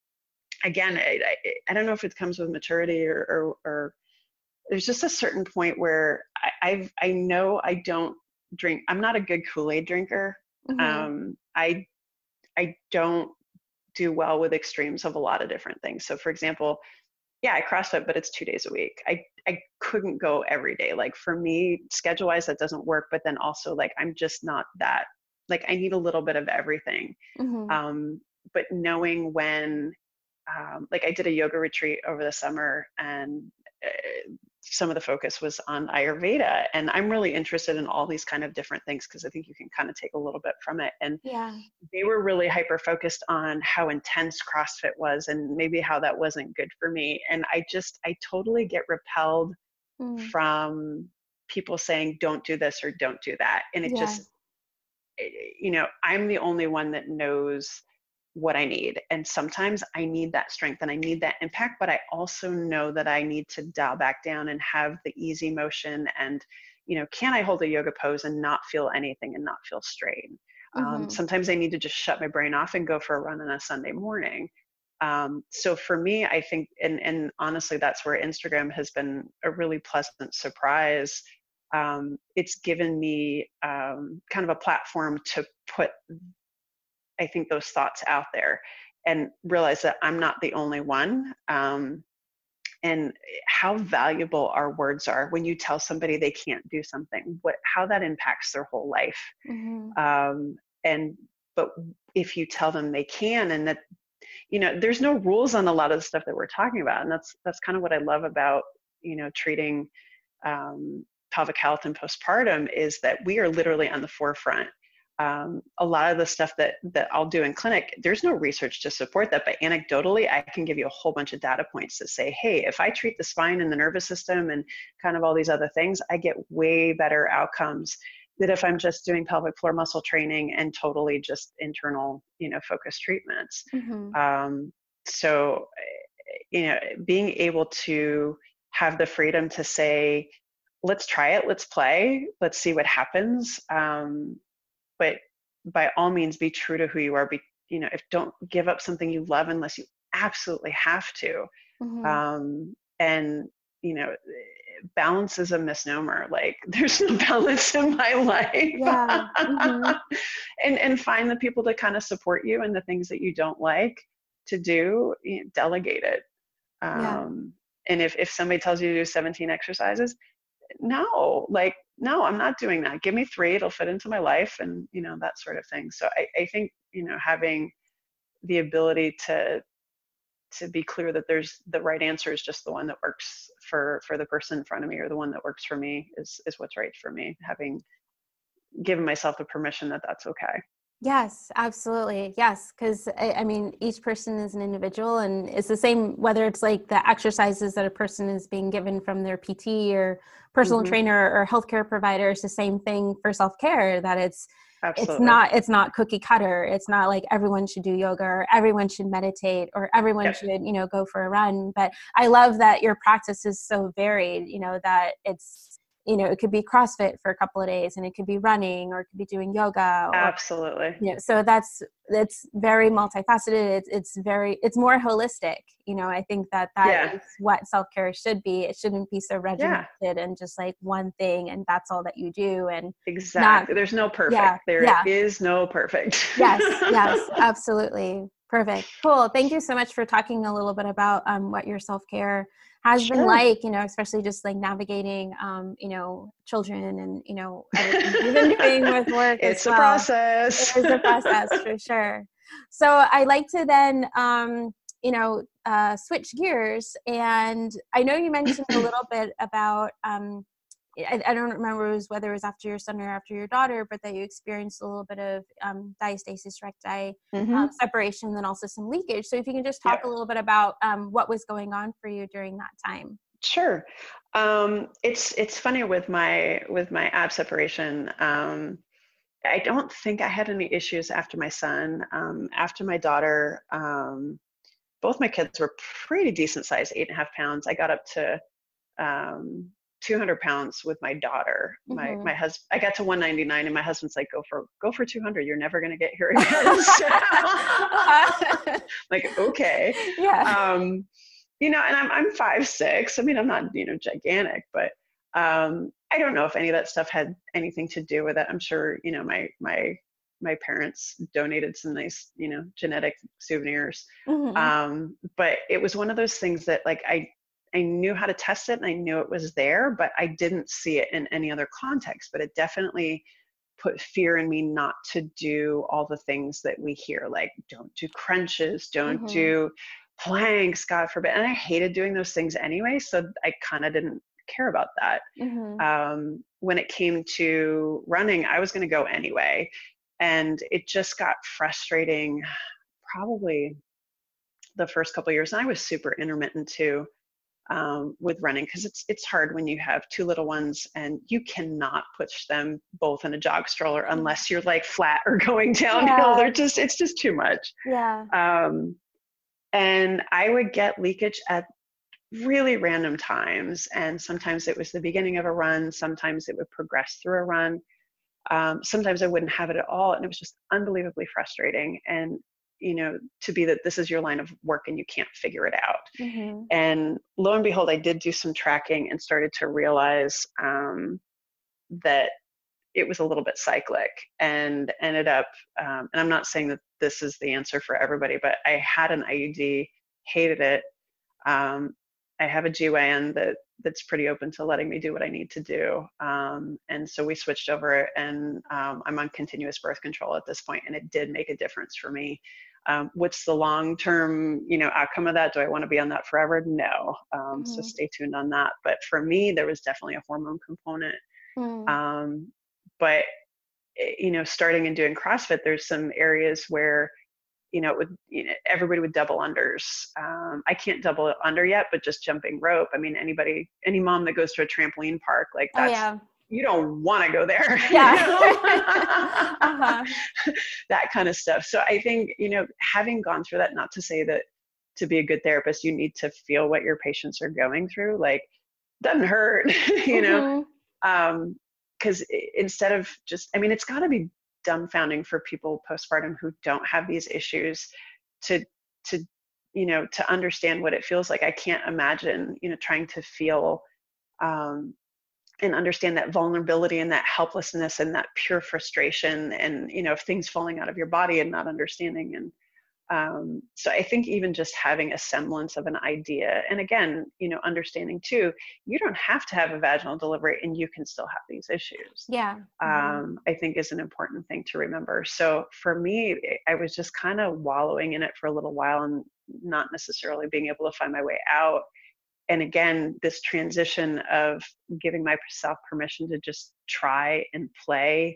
again, I, I, I don't know if it comes with maturity or, or, or there's just a certain point where I, I've, I know I don't drink. I'm not a good Kool-Aid drinker. Mm-hmm. Um, I, I don't do well with extremes of a lot of different things. So for example, yeah, I CrossFit, but it's two days a week. I, I couldn't go every day. Like for me, schedule wise, that doesn't work. But then also like, I'm just not that, like I need a little bit of everything. Mm-hmm. Um, but knowing when, um, like I did a yoga retreat over the summer, and uh, some of the focus was on Ayurveda, and I'm really interested in all these kind of different things because I think you can kind of take a little bit from it. And Yeah. they were really hyper focused on how intense CrossFit was and maybe how that wasn't good for me. And I just, I totally get repelled Mm. from people saying, don't do this or don't do that. And it Yeah. just, you know, I'm the only one that knows what I need. And sometimes I need that strength and I need that impact, but I also know that I need to dial back down and have the easy motion. And, you know, can I hold a yoga pose and not feel anything and not feel strain? Mm-hmm. Um, sometimes I need to just shut my brain off and go for a run on a Sunday morning. Um, so for me, I think, and, and honestly, that's where Instagram has been a really pleasant surprise. Um, it's given me um, kind of a platform to put, I think, those thoughts out there and realize that I'm not the only one. Um, and how valuable our words are when you tell somebody they can't do something, what, how that impacts their whole life. Mm-hmm. Um, and, but if you tell them they can, and that, you know, there's no rules on a lot of the stuff that we're talking about. And that's, that's kind of what I love about, you know, treating um, pelvic health and postpartum, is that we are literally on the forefront. Um, a lot of the stuff that that I'll do in clinic, there's no research to support that, but anecdotally, I can give you a whole bunch of data points that say, hey, if I treat the spine and the nervous system and kind of all these other things, I get way better outcomes than if I'm just doing pelvic floor muscle training and totally just internal, you know, focused treatments. Mm-hmm. Um, so, you know, being able to have the freedom to say, let's try it, let's play, let's see what happens. Um, but by all means, be true to who you are. Be, you know, if don't give up something you love unless you absolutely have to. Mm-hmm. Um, and, you know, balance is a misnomer. Like there's no balance in my life. Yeah. Mm-hmm. and, and find the people that kind of support you and the things that you don't like to do, you know, delegate it. Um, Yeah. and if, if somebody tells you to do seventeen exercises, no, like, no, I'm not doing that. Give me three, it'll fit into my life, and, you know, that sort of thing. So I, I think, you know, having the ability to, to be clear that there's the right answer is just the one that works for, for the person in front of me, or the one that works for me is, is what's right for me. Having giving myself the permission that that's okay. Yes, absolutely. Yes. Cause I, I mean, each person is an individual, and it's the same, whether it's like the exercises that a person is being given from their P T or personal Mm-hmm. trainer or healthcare provider. It's the same thing for self-care, that it's, it's Absolutely. not, it's not cookie cutter. It's not like everyone should do yoga or everyone should meditate or everyone Yep. should, you know, go for a run. But I love that your practice is so varied, you know, that it's, you know, it could be CrossFit for a couple of days, and it could be running, or it could be doing yoga, or, Absolutely. you know, so that's, it's very multifaceted. It's, it's very, it's more holistic. You know, I think that that Yeah. is what self-care should be. It shouldn't be so regimented Yeah. and just like one thing, and that's all that you do. And Exactly. not, There's no perfect. yeah, There yeah. is no perfect. Yes, yes, absolutely. Perfect. Cool. Thank you so much for talking a little bit about um, what your self-care has Sure. been like, you know, especially just like navigating, um, you know, children and, you know, everything you've been doing with work It's as a well. process. It is a process for sure. So I like to then, um, you know, uh, switch gears. And I know you mentioned a little bit about, um, I, I don't remember it was whether it was after your son or after your daughter, but that you experienced a little bit of um, diastasis recti, Mm-hmm. um, separation, and then also some leakage. So if you can just talk Yep. a little bit about um, what was going on for you during that time. Sure. Um, it's it's funny with my with my ab separation. Um, I don't think I had any issues after my son. Um, after my daughter, um, both my kids were pretty decent size, eight and a half pounds. I got up to um, two hundred pounds with my daughter. My Mm-hmm. my husband, I got to one ninety-nine, and my husband's like, "Go for go for two hundred. You're never gonna get here again." So, like, okay, Yeah. um, you know, and I'm I'm five six. I mean, I'm not, you know, gigantic, but um, I don't know if any of that stuff had anything to do with it. I'm sure, you know, my my my parents donated some nice, you know, genetic souvenirs. Mm-hmm. Um, but it was one of those things that, like, I I knew how to test it and I knew it was there, but I didn't see it in any other context. But it definitely put fear in me not to do all the things that we hear, like don't do crunches, don't Mm-hmm. do planks, God forbid. And I hated doing those things anyway, so I kind of didn't care about that. Mm-hmm. Um, when it came to running, I was going to go anyway. And it just got frustrating probably the first couple of years. And I was super intermittent too. Um, with running, because it's it's hard when you have two little ones and you cannot push them both in a jog stroller unless you're like flat or going downhill. Yeah. They're just it's just too much. Yeah. Um, and I would get leakage at really random times, and sometimes it was the beginning of a run, sometimes it would progress through a run, um, sometimes I wouldn't have it at all, and it was just unbelievably frustrating. And you know, to be that this is your line of work and you can't figure it out. Mm-hmm. And lo and behold, I did do some tracking and started to realize um, that it was a little bit cyclic, and ended up, um, and I'm not saying that this is the answer for everybody, but I had an I U D, hated it. Um, I have a G Y N that that's pretty open to letting me do what I need to do. Um, and so we switched over, and um, I'm on continuous birth control at this point, and it did make a difference for me. Um, what's the long-term, you know, outcome of that? Do I want to be on that forever? No. Um, Mm-hmm. So stay tuned on that. But for me, there was definitely a hormone component. Mm-hmm. Um, but you know, starting and doing CrossFit, there's some areas where, you know, it would, you know, everybody would double unders. Um, I can't double under yet, but just jumping rope. I mean, anybody, any mom that goes to a trampoline park, like that's, Oh, yeah. you don't want to go there. Yeah. You know? Uh-huh. That kind of stuff. So I think, you know, having gone through that, not to say that to be a good therapist, you need to feel what your patients are going through. Like, doesn't hurt, you know? Mm-hmm. Um, because instead of just, I mean, it's got to be dumbfounding for people postpartum who don't have these issues to, to, you know, to understand what it feels like. I can't imagine, you know, trying to feel, um, and understand that vulnerability and that helplessness and that pure frustration and, you know, of things falling out of your body and not understanding. And um, so I think even just having a semblance of an idea, and again, you know, understanding too, you don't have to have a vaginal delivery and you can still have these issues. Yeah. Mm-hmm. Um, I think is an important thing to remember. So for me, I was just kind of wallowing in it for a little while and not necessarily being able to find my way out. And again, this transition of giving myself permission to just try and play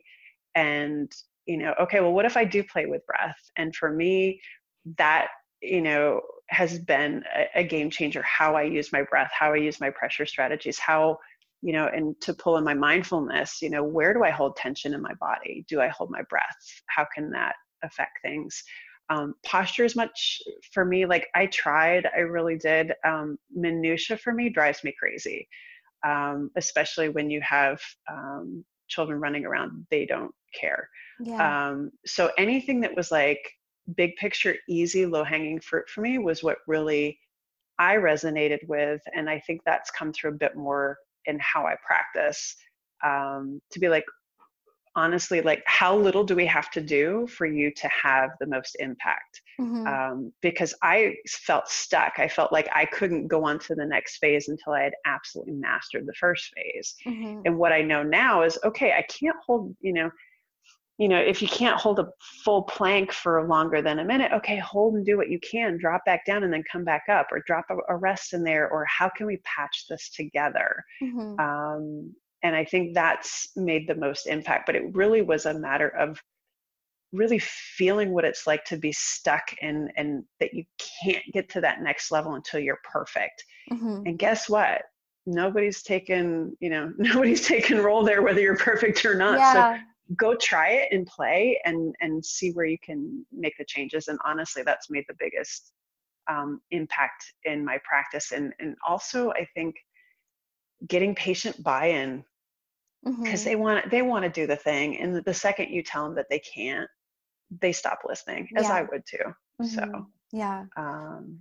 and, you know, okay, well, what if I do play with breath? And for me, that, you know, has been a, a game changer, how I use my breath, how I use my pressure strategies, how, you know, and to pull in my mindfulness, you know, where do I hold tension in my body? Do I hold my breath? How can that affect things? Um, posture is much for me, like I tried, I really did. Um, minutia for me drives me crazy, um, especially when you have um, children running around, they don't care. Yeah. Um, so anything that was like big picture, easy, low hanging fruit for me was what really I resonated with. And I think that's come through a bit more in how I practice, um, to be like, honestly, like how little do we have to do for you to have the most impact? Mm-hmm. Um, because I felt stuck. I felt like I couldn't go on to the next phase until I had absolutely mastered the first phase. Mm-hmm. And what I know now is, okay, I can't hold, you know, you know, if you can't hold a full plank for longer than a minute, okay, hold and do what you can, drop back down and then come back up, or drop a, a rest in there, or how can we patch this together? Mm-hmm. Um, and I think that's made the most impact, but it really was a matter of really feeling what it's like to be stuck and, and that you can't get to that next level until you're perfect. Mm-hmm. And guess what? Nobody's taken, you know, nobody's taken role there, whether you're perfect or not. Yeah. So go try it and play and, and see where you can make the changes. And honestly, that's made the biggest um, impact in my practice. And, and also I think getting patient buy-in, because Mm-hmm. they want, they want to do the thing. And the second you tell them that they can't, they stop listening, as Yeah. I would too. Mm-hmm. So, yeah. um,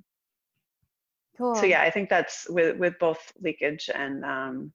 Cool. so yeah, I think that's with, with both leakage and, um,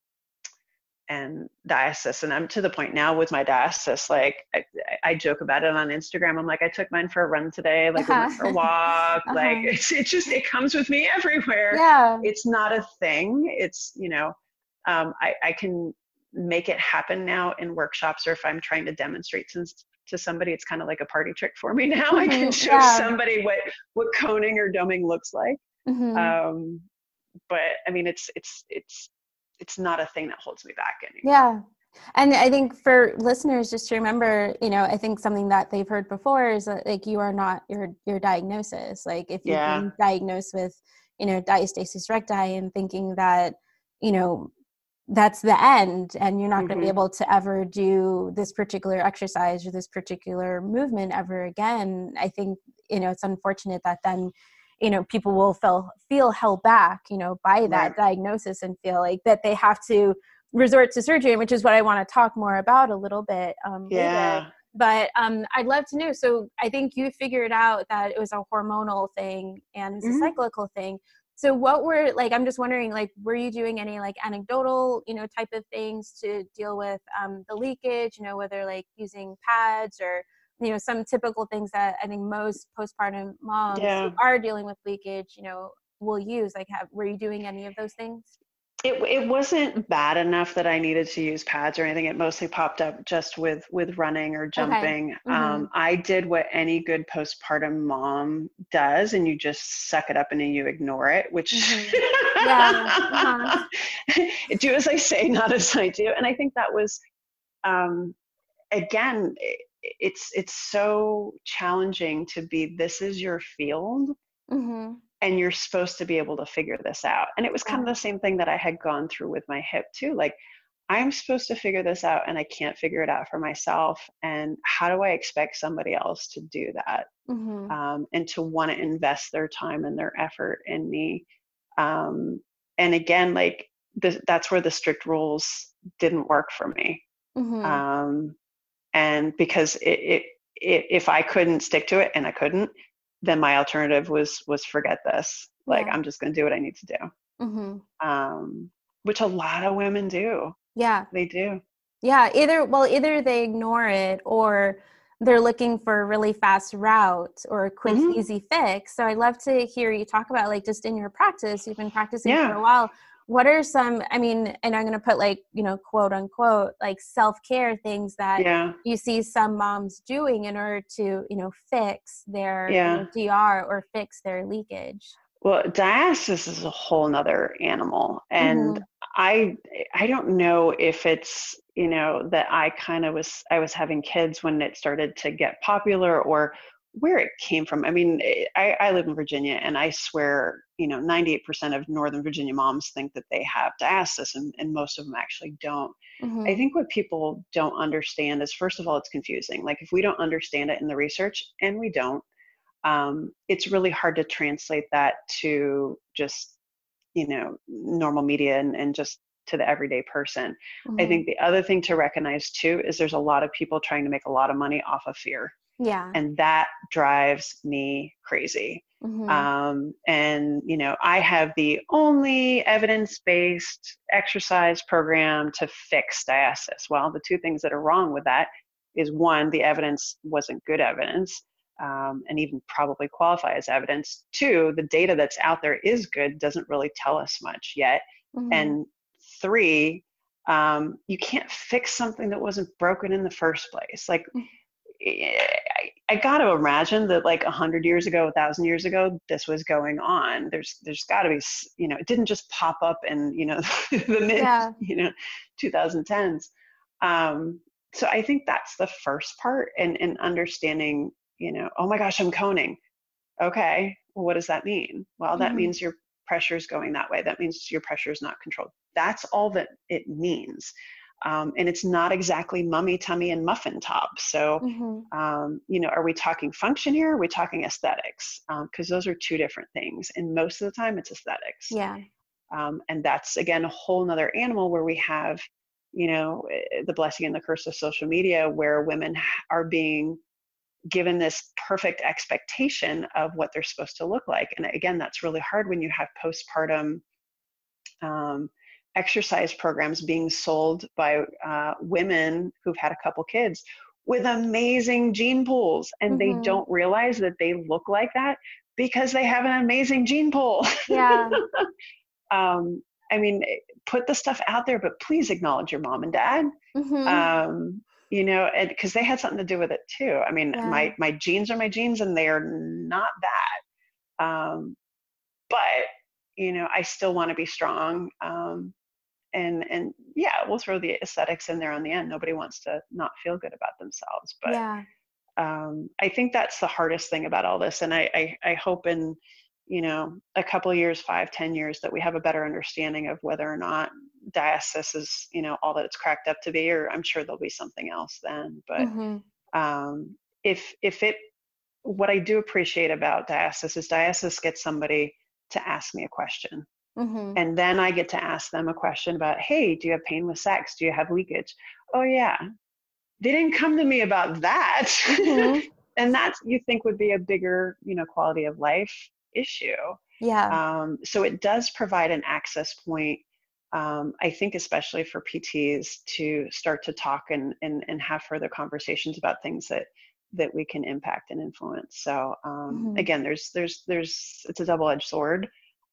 and diastasis. And I'm to the point now with my diastasis, like I, I joke about it on Instagram. I'm like, I took mine for a run today. Like we went for a walk. Uh-huh. Like it's, it just, it comes with me everywhere. Yeah. It's not a thing. It's, you know, um, I, I can make it happen now in workshops, or if I'm trying to demonstrate to, to somebody, it's kind of like a party trick for me now. Mm-hmm. I can show yeah. somebody what, what coning or doming looks like. Mm-hmm. Um, but I mean, it's, it's, it's, it's not a thing that holds me back anymore. Yeah. And I think for listeners, just to remember, you know, I think something that they've heard before is that, like, you are not your, your diagnosis. Like if you've Yeah. been diagnosed with, you know, diastasis recti and thinking that, you know, that's the end and you're not mm-hmm. going to be able to ever do this particular exercise or this particular movement ever again. I think, you know, it's unfortunate that then, you know, people will feel, feel held back, you know, by that Right. diagnosis and feel like that they have to resort to surgery, which is what I want to talk more about a little bit um, yeah. later. But um, I'd love to know. So I think you figured out that it was a hormonal thing and it's Mm-hmm. a cyclical thing. So what were, like, I'm just wondering, like, were you doing any like anecdotal, you know, type of things to deal with um, the leakage, you know, whether like using pads or, you know, some typical things that I think most postpartum moms Yeah. who are dealing with leakage, you know, will use? Like, have, were you doing any of those things? It it wasn't bad enough that I needed to use pads or anything. It mostly popped up just with with running or jumping. Okay. Mm-hmm. Um, I did what any good postpartum mom does, and you just suck it up and you ignore it, which mm-hmm. yeah. Uh-huh. do as I say, not as I do. And I think that was, um, again, it, it's it's so challenging to be, this is your field. Mm-hmm. And you're supposed to be able to figure this out. And it was kind of the same thing that I had gone through with my hip too. Like, I'm supposed to figure this out and I can't figure it out for myself. And how do I expect somebody else to do that? Mm-hmm. Um, and to want to invest their time and their effort in me. Um, and again, like the, that's where the strict rules didn't work for me. Mm-hmm. Um, and because it, it, it, if I couldn't stick to it, and I couldn't, then my alternative was, was forget this. Like, yeah. I'm just going to do what I need to do. Mm-hmm. Um, which a lot of women do. Yeah. They do. Yeah. Either, well, either they ignore it or they're looking for a really fast route or a quick, mm-hmm. easy fix. So I'd love to hear you talk about, like, just in your practice, you've been practicing yeah. for a while. What are some, I mean, and I'm going to put, like, you know, quote unquote, like self-care things that yeah. you see some moms doing in order to, you know, fix their yeah. you know, D R or fix their leakage? Well, diastasis is a whole nother animal. And mm-hmm. I I don't know if it's, you know, that I kind of was I was having kids when it started to get popular, or where it came from. I mean, I, I live in Virginia, and I swear, you know, ninety-eight percent of Northern Virginia moms think that they have diastasis, and, and most of them actually don't. I Mm-hmm. think what people don't understand is, first of all, it's confusing. Like, if we don't understand it in the research, and we don't, um, it's really hard to translate that to just, you know, normal media, and, and just to the everyday person. I Mm-hmm. think the other thing to recognize too is there's a lot of people trying to make a lot of money off of fear, Yeah. and that drives me crazy. Mm-hmm. Um, and you know, I have the only evidence-based exercise program to fix diastasis. Well, the two things that are wrong with that is, one, the evidence wasn't good evidence, um, and even probably qualify as evidence. Two, the data that's out there is good, doesn't really tell us much yet. Mm-hmm. And three, um, you can't fix something that wasn't broken in the first place. Like, I, I got to imagine that like a hundred years ago, a thousand years ago, this was going on. There's, there's got to be, you know, it didn't just pop up in, you know, the mid, Yeah. you know, twenty tens. Um, so I think that's the first part, and, and understanding, you know, oh my gosh, I'm coning. Okay, well, what does that mean? Well, that Mm-hmm. means your pressure is going that way. That means your pressure is not controlled. That's all that it means. Um, and it's not exactly mummy tummy and muffin top. So, Mm-hmm. um, you know, are we talking function here? Or are we talking aesthetics? Because um, those are two different things. And most of the time it's aesthetics. Yeah. Um, and that's, again, a whole nother animal where we have, you know, the blessing and the curse of social media, where women are being given this perfect expectation of what they're supposed to look like. And again, that's really hard when you have postpartum um, exercise programs being sold by uh, women who've had a couple kids with amazing gene pools, and they Mm-hmm. don't realize that they look like that because they have an amazing gene pool. Yeah. um, I mean, put the stuff out there, but please acknowledge your mom and dad. Mm-hmm. Um, you know, and because they had something to do with it too. I mean, Yeah. my my genes are my genes, and they are not that. Um, but you know, I still want to be strong. Um, and and yeah, we'll throw the aesthetics in there on the end. Nobody wants to not feel good about themselves, but Yeah. um, I think that's the hardest thing about all this. And I I, I hope in, you know, a couple of years, five, ten years, that we have a better understanding of whether or not diastasis is, you know, all that it's cracked up to be, or I'm sure there'll be something else then. But Mm-hmm. um, if if it, what I do appreciate about diastasis is diastasis gets somebody to ask me a question. Mm-hmm. And then I get to ask them a question about, hey, do you have pain with sex? Do you have leakage? Oh yeah. They didn't come to me about that. Mm-hmm. And that's, you think, would be a bigger, you know, quality of life issue. Yeah. Um, so it does provide an access point, um, I think, especially for P Ts to start to talk and, and, and have further conversations about things that that we can impact and influence. So um, Mm-hmm. again, there's there's there's it's a double-edged sword.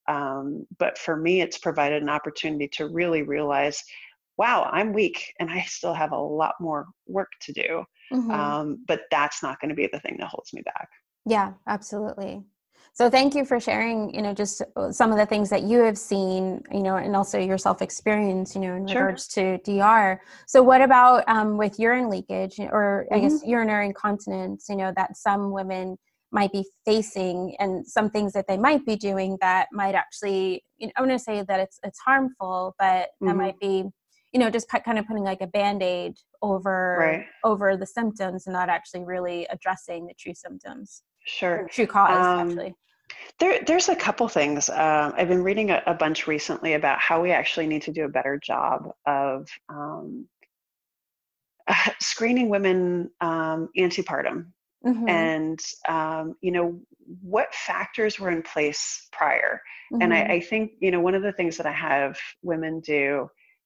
Um, but for me, it's provided an opportunity to really realize, wow, I'm weak and I still have a lot more work to do. Mm-hmm. Um, but that's not going to be the thing that holds me back. Yeah, absolutely. So thank you for sharing, you know, just some of the things that you have seen, you know, and also your self-experience, you know, in Sure. regards to D R. So what about um, with urine leakage, or I Mm-hmm. guess urinary incontinence, you know, that some women might be facing, and some things that they might be doing that might actually, you know, I'm going to say that it's it's harmful, but that Mm-hmm. might be, you know, just kind of putting like a Band-Aid over Right. over the symptoms and not actually really addressing the true symptoms. Sure. Or true cause, Um, actually. There, there's a couple things. Um, I've been reading a, a bunch recently about how we actually need to do a better job of um, uh, screening women um, antepartum. Mm-hmm. And, um, you know, what factors were in place prior. Mm-hmm. And I, I think, you know, one of the things that I have women do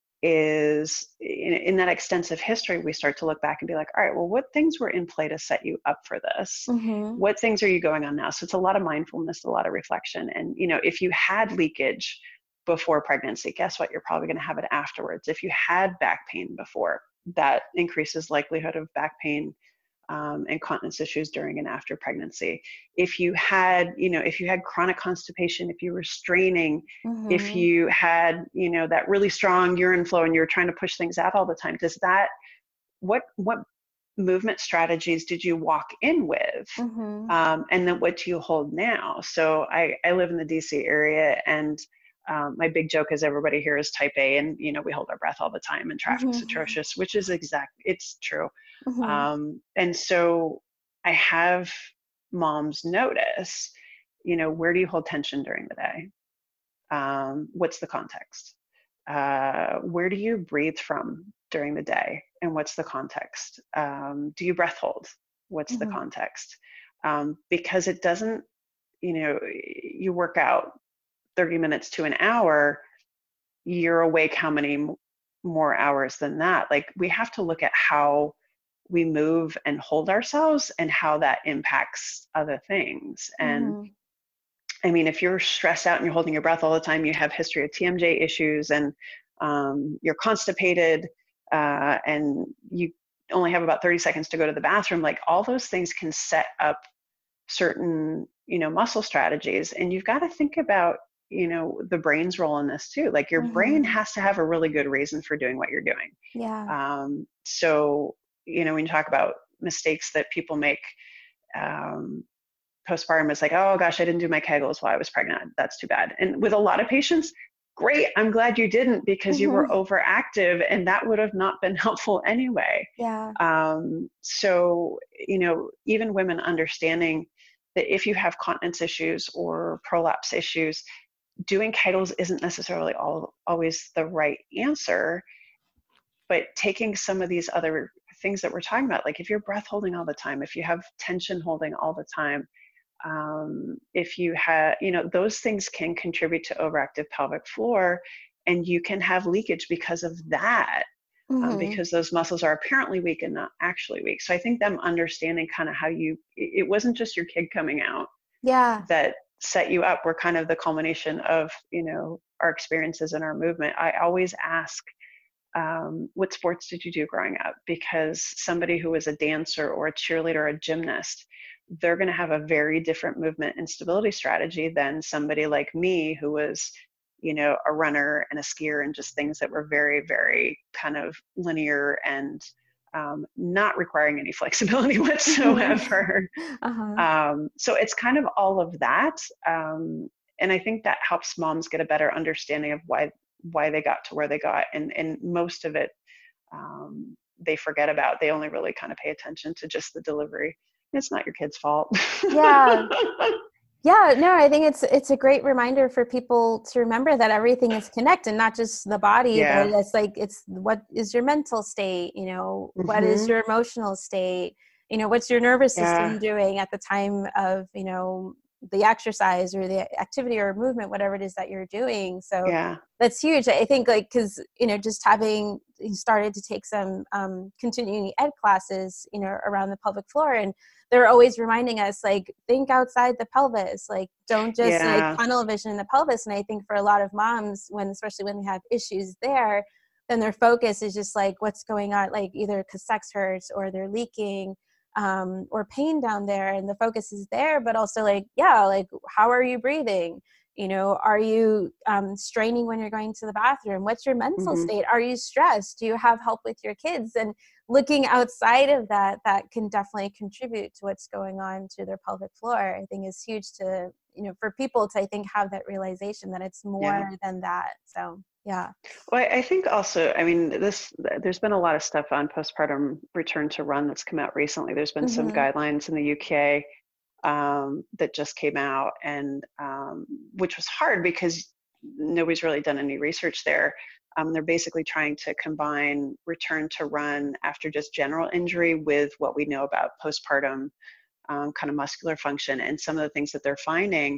is in, in that extensive history, we start to look back and be like, all right, well, what things were in play to set you up for this? Mm-hmm. What things are you going on now? So it's a lot of mindfulness, a lot of reflection. And, you know, if you had leakage before pregnancy, guess what? You're probably going to have it afterwards. If you had back pain before, that increases likelihood of back pain um, incontinence issues during and after pregnancy. If you had, you know, if you had chronic constipation, if you were straining, Mm-hmm. if you had, you know, that really strong urine flow and you're trying to push things out all the time, does that, what, what movement strategies did you walk in with? Mm-hmm. Um, and then what do you hold now? So I, I live in the D C area, and um, my big joke is everybody here is type A, and, you know, we hold our breath all the time and traffic's Mm-hmm. atrocious, which is exact, it's true. Mm-hmm. Um, and so I have moms notice, you know, where do you hold tension during the day? Um, what's the context? Uh, where do you breathe from during the day? And what's the context? Um, do you breath hold? What's the Mm-hmm. context? Um, because it doesn't, you know, you work out thirty minutes to an hour, you're awake how many m- more hours than that? Like, we have to look at how we move and hold ourselves and how that impacts other things. And Mm-hmm. I mean, if you're stressed out and you're holding your breath all the time, you have history of T M J issues, and um, you're constipated, uh, and you only have about thirty seconds to go to the bathroom, like, all those things can set up certain, you know, muscle strategies. And you've got to think about, you know, the brain's role in this too. Like, your brain Mm-hmm. has to have a really good reason for doing what you're doing. Yeah. Um, so, you know, when you talk about mistakes that people make, um, postpartum, it's like, oh gosh, I didn't do my Kegels while I was pregnant. That's too bad. And with a lot of patients, great, I'm glad you didn't, because you were Mm-hmm. overactive and that would have not been helpful anyway. Yeah. Um, so, you know, even women understanding that if you have continence issues or prolapse issues, doing Kegels isn't necessarily all, always the right answer, but taking some of these other things that we're talking about, like if you're breath holding all the time, if you have tension holding all the time, um, if you have, you know, those things can contribute to overactive pelvic floor, and you can have leakage because of that, um, Mm-hmm. because those muscles are apparently weak and not actually weak. So I think them understanding kind of how you, it wasn't just your kid coming out Yeah. that set you up. We're kind of the culmination of, you know, our experiences and our movement. I always ask, um, what sports did you do growing up? Because somebody who was a dancer or a cheerleader or a gymnast, they're going to have a very different movement and stability strategy than somebody like me who was, you know, a runner and a skier and just things that were very, very kind of linear and um, not requiring any flexibility whatsoever. Uh-huh. Um, so it's kind of all of that. Um, and I think that helps moms get a better understanding of why why they got to where they got. And, and most of it um, they forget about. They only really kind of pay attention to just the delivery. It's not your kid's fault. Yeah. Yeah, no, I think it's it's a great reminder for people to remember that everything is connected, not just the body, Yeah. but it's like, it's what is your mental state, you know, what is Mm-hmm. your emotional state, you know, what's your nervous system Yeah. doing at the time of, you know, the exercise or the activity or movement, whatever it is that you're doing. So Yeah. that's huge. I think, like, because, you know, just having started to take some um, continuing ed classes, you know, around the pelvic floor, and they're always reminding us, like, think outside the pelvis, like, don't just like Yeah. tunnel vision in the pelvis. And I think for a lot of moms, when, especially when they have issues there, then their focus is just like, what's going on, like either because sex hurts or they're leaking, um, or pain down there, and the focus is there, but also like, yeah, like, how are you breathing? You know, are you um, straining when you're going to the bathroom? What's your mental Mm-hmm. state? Are you stressed? Do you have help with your kids? And looking outside of that, that can definitely contribute to what's going on to their pelvic floor. I think is huge to, you know, for people to, I think, have that realization that it's more Yeah. than that. So, yeah. Well, I think also, I mean, this, there's been a lot of stuff on postpartum return to run that's come out recently. There's been some Mm-hmm. guidelines in the U K um, that just came out, and um, which was hard because nobody's really done any research there. Um, they're basically trying to combine return to run after just general injury with what we know about postpartum um, kind of muscular function, and some of the things that they're finding.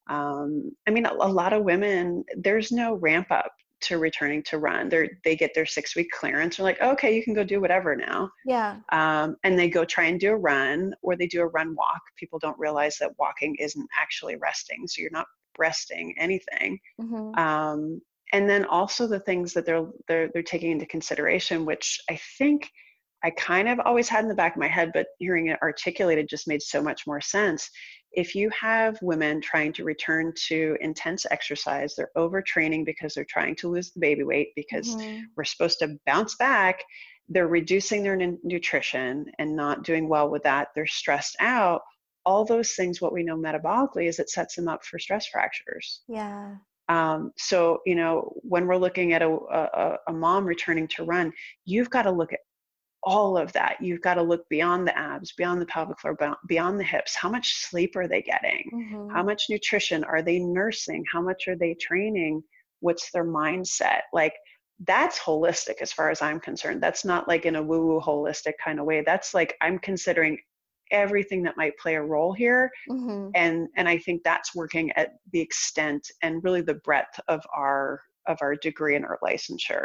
Um, I mean, a, a lot of women, there's no ramp up to returning to run. They they get their six week clearance. They're like, oh, okay, you can go do whatever now. Yeah. Um, and they go try and do a run, or they do a run walk. People don't realize that walking isn't actually resting, so you're not resting anything. Mm-hmm. Um, and then also the things that they're they're they're taking into consideration, which I think I kind of always had in the back of my head, but hearing it articulated just made so much more sense. If you have women trying to return to intense exercise, they're overtraining because they're trying to lose the baby weight, because Mm-hmm. we're supposed to bounce back. They're reducing their n- nutrition and not doing well with that. They're stressed out. All those things, what we know metabolically is it sets them up for stress fractures. Yeah. Um, so, you know, when we're looking at a, a, a mom returning to run, you've got to look at all of that. You've got to look beyond the abs, beyond the pelvic floor, beyond the hips. How much sleep are they getting? Mm-hmm. How much nutrition are they nursing? How much are they training? What's their mindset? Like, that's holistic as far as I'm concerned. That's not like in a woo-woo holistic kind of way. That's like, I'm considering everything that might play a role here. Mm-hmm. And, and I think that's working at the extent and really the breadth of our, of our degree and our licensure.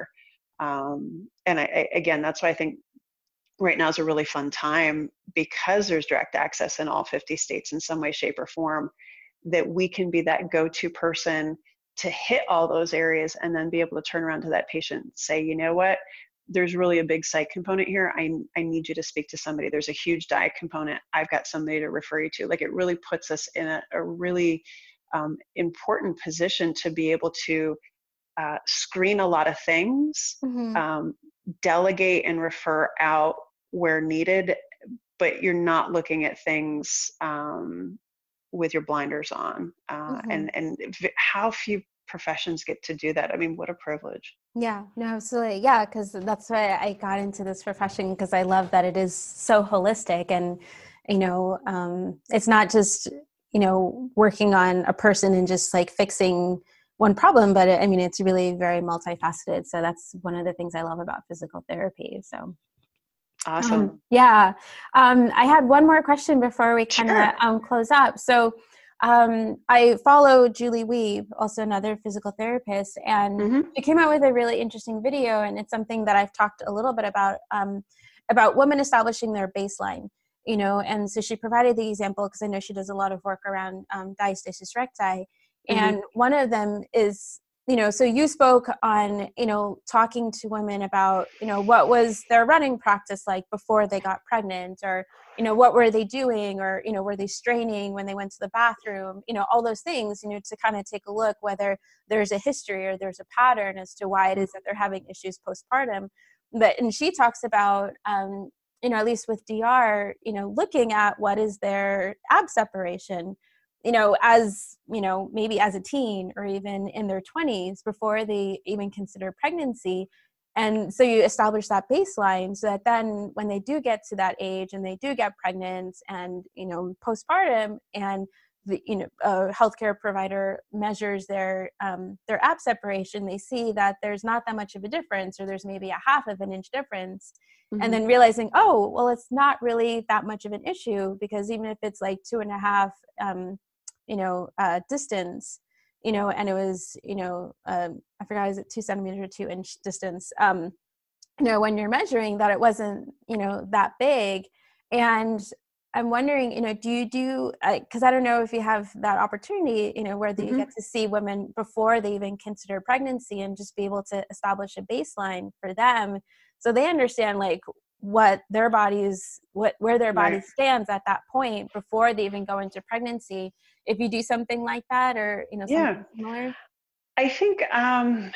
Um, and I, I, again, that's why I think right now is a really fun time, because there's direct access in all fifty states in some way, shape, or form, that we can be that go-to person to hit all those areas and then be able to turn around to that patient and say, you know what, there's really a big psych component here. I, I need you to speak to somebody. There's a huge diet component. I've got somebody to refer you to. Like, it really puts us in a, a really um, important position to be able to uh, screen a lot of things, Mm-hmm. um, delegate and refer out where needed, but you're not looking at things um, with your blinders on. Uh, Mm-hmm. and, and how few professions get to do that. I mean, what a privilege. Yeah, no, absolutely. Yeah, because that's why I got into this profession, because I love that it is so holistic, and, you know, um, it's not just, you know, working on a person and just like fixing one problem, but it, I mean, it's really very multifaceted. So that's one of the things I love about physical therapy. So. Awesome. Um, yeah. Um, I had one more question before we kind of Sure. um, close up. So um, I follow Julie Weeb, also another physical therapist, and Mm-hmm. she came out with a really interesting video, and it's something that I've talked a little bit about, um, about women establishing their baseline, you know, and so she provided the example, because I know she does a lot of work around um, diastasis recti, and Mm-hmm. one of them is, you know, so you spoke on, you know, talking to women about, you know, what was their running practice like before they got pregnant, or, you know, what were they doing, or, you know, were they straining when they went to the bathroom, you know, all those things, you know, to kind of take a look whether there's a history or there's a pattern as to why it is that they're having issues postpartum. But, and she talks about, um, you know, at least with D R, you know, looking at what is their ab separation, you know, as, you know, maybe as a teen or even in their twenties before they even consider pregnancy. And so you establish that baseline so that then when they do get to that age and they do get pregnant and, you know, postpartum, and the, you know, a healthcare provider measures their, um, their ab separation, they see that there's not that much of a difference, or there's maybe a half of an inch difference. Mm-hmm. And then realizing, oh, well, it's not really that much of an issue, because even if it's like two and a half, um, you know, uh, distance, you know, and it was, you know, um, I forgot, is it two centimeter or two inch distance? Um, you know, when you're measuring that, it wasn't, you know, that big. And I'm wondering, you know, do you do, because uh, I don't know if you have that opportunity, you know, where mm-hmm. you get to see women before they even consider pregnancy and just be able to establish a baseline for them, so they understand like what their bodies, what where their body right. stands at that point before they even go into pregnancy. If you do something like that, or, you know, something yeah. similar. I think um,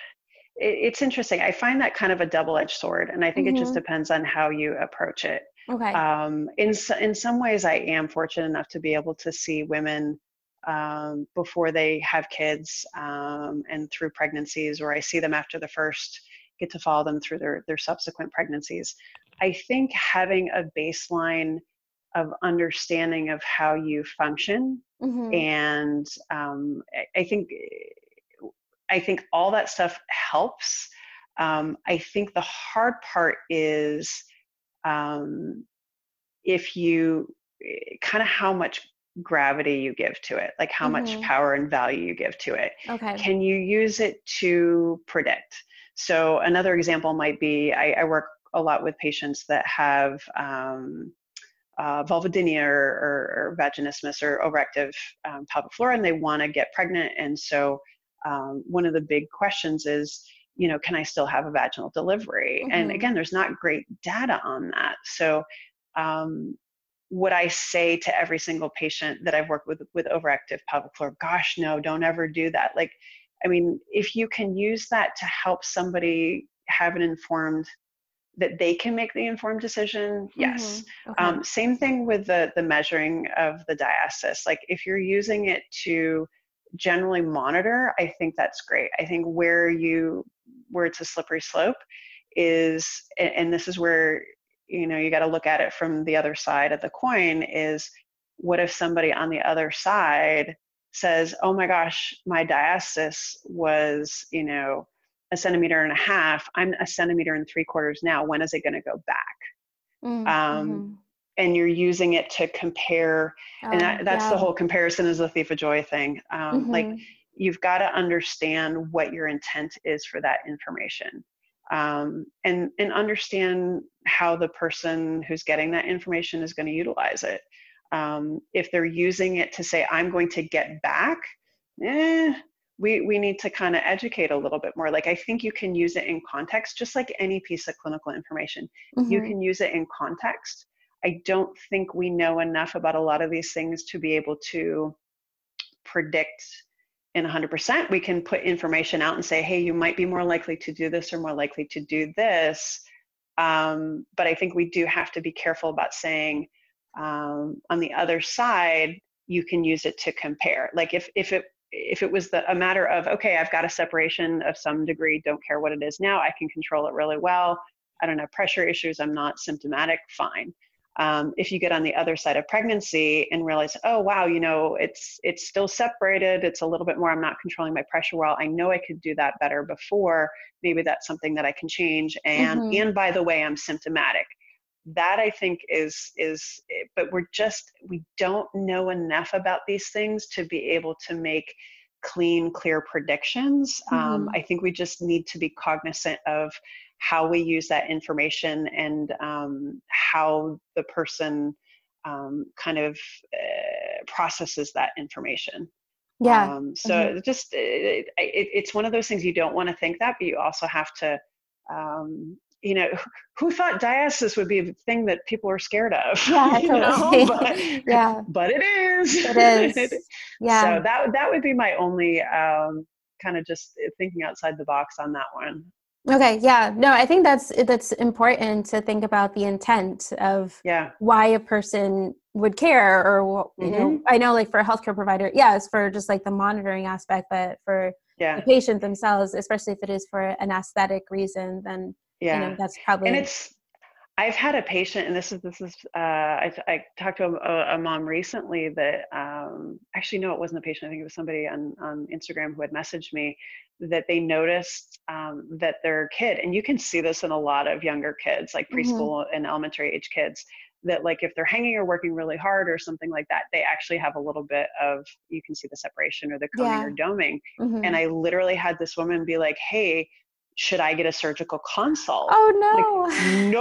it, it's interesting. I find that kind of a double-edged sword, and I think mm-hmm. it just depends on how you approach it. Okay. Um, in in some ways, I am fortunate enough to be able to see women um, before they have kids um, and through pregnancies, or I see them after the first, get to follow them through their, their subsequent pregnancies. I think having a baseline of understanding of how you function, mm-hmm. and um, I, I think I think all that stuff helps. Um, I think the hard part is um, if you kind of how much gravity you give to it, like how mm-hmm. much power and value you give to it. Okay. Can you use it to predict? So another example might be, I, I work a lot with patients that have um, uh, vulvodynia or, or, or vaginismus or overactive um, pelvic flora, and they want to get pregnant. And so um, one of the big questions is, you know, can I still have a vaginal delivery? Mm-hmm. And again, there's not great data on that. So um, would I say to every single patient that I've worked with with overactive pelvic floor, gosh, no, don't ever do that. Like, I mean, if you can use that to help somebody have an informed, that they can make the informed decision, yes. Mm-hmm. Okay. Um, same thing with the, the measuring of the diastasis. Like if you're using it to generally monitor, I think that's great. I think where you, where it's a slippery slope is, and this is where, you know, you got to look at it from the other side of the coin, is what if somebody on the other side says, oh my gosh, my diastasis was, you know, a centimeter and a half, I'm a centimeter and three quarters now, when is it going to go back? Mm-hmm. Um, and you're using it to compare, oh, and that, that's yeah. the whole comparison is the thief of joy thing. Um, mm-hmm. Like you've got to understand what your intent is for that information. Um, and, and understand how the person who's getting that information is going to utilize it. Um, if they're using it to say, I'm going to get back, eh, we, we need to kind of educate a little bit more. Like, I think you can use it in context, just like any piece of clinical information. Mm-hmm. You can use it in context. I don't think we know enough about a lot of these things to be able to predict in one hundred percent. We can put information out and say, hey, you might be more likely to do this or more likely to do this. Um, but I think we do have to be careful about saying, um, on the other side, you can use it to compare. Like if, if it, if it was the, a matter of, okay, I've got a separation of some degree, don't care what it is now, I can control it really well. I don't have pressure issues. I'm not symptomatic, fine. Um, if you get on the other side of pregnancy and realize, oh, wow, you know, it's it's still separated. It's a little bit more, I'm not controlling my pressure well. I know I could do that better before. Maybe that's something that I can change. And, mm-hmm. and by the way, I'm symptomatic. That I think is, is, but we're just, we don't know enough about these things to be able to make clean, clear predictions. Mm-hmm. Um, I think we just need to be cognizant of how we use that information and um, how the person um, kind of uh, processes that information. Yeah. Um, so mm-hmm. just, it, it, it's one of those things you don't want to think that, but you also have to, um, you know, who thought diastasis would be a thing that people are scared of? Yeah, totally. but, yeah. but it is. It is. Yeah. So that, that would be my only um, kind of just thinking outside the box on that one. Okay. Yeah. No, I think that's, that's important to think about the intent of yeah. why a person would care, or, you mm-hmm. know, I know like for a healthcare provider, yeah, it's for just like the monitoring aspect, but for yeah. the patient themselves, especially if it is for an aesthetic reason, then, yeah. you know, that's probably. And it's, I've had a patient, and this is, this is, uh, I, I talked to a, a mom recently that, um, actually, no, it wasn't a patient. I think it was somebody on, on Instagram who had messaged me that they noticed um, that their kid, and you can see this in a lot of younger kids, like preschool mm-hmm. and elementary age kids, that like if they're hanging or working really hard or something like that, they actually have a little bit of, you can see the separation or the coning yeah. or doming. Mm-hmm. And I literally had this woman be like, hey, should I get a surgical consult? Oh, no.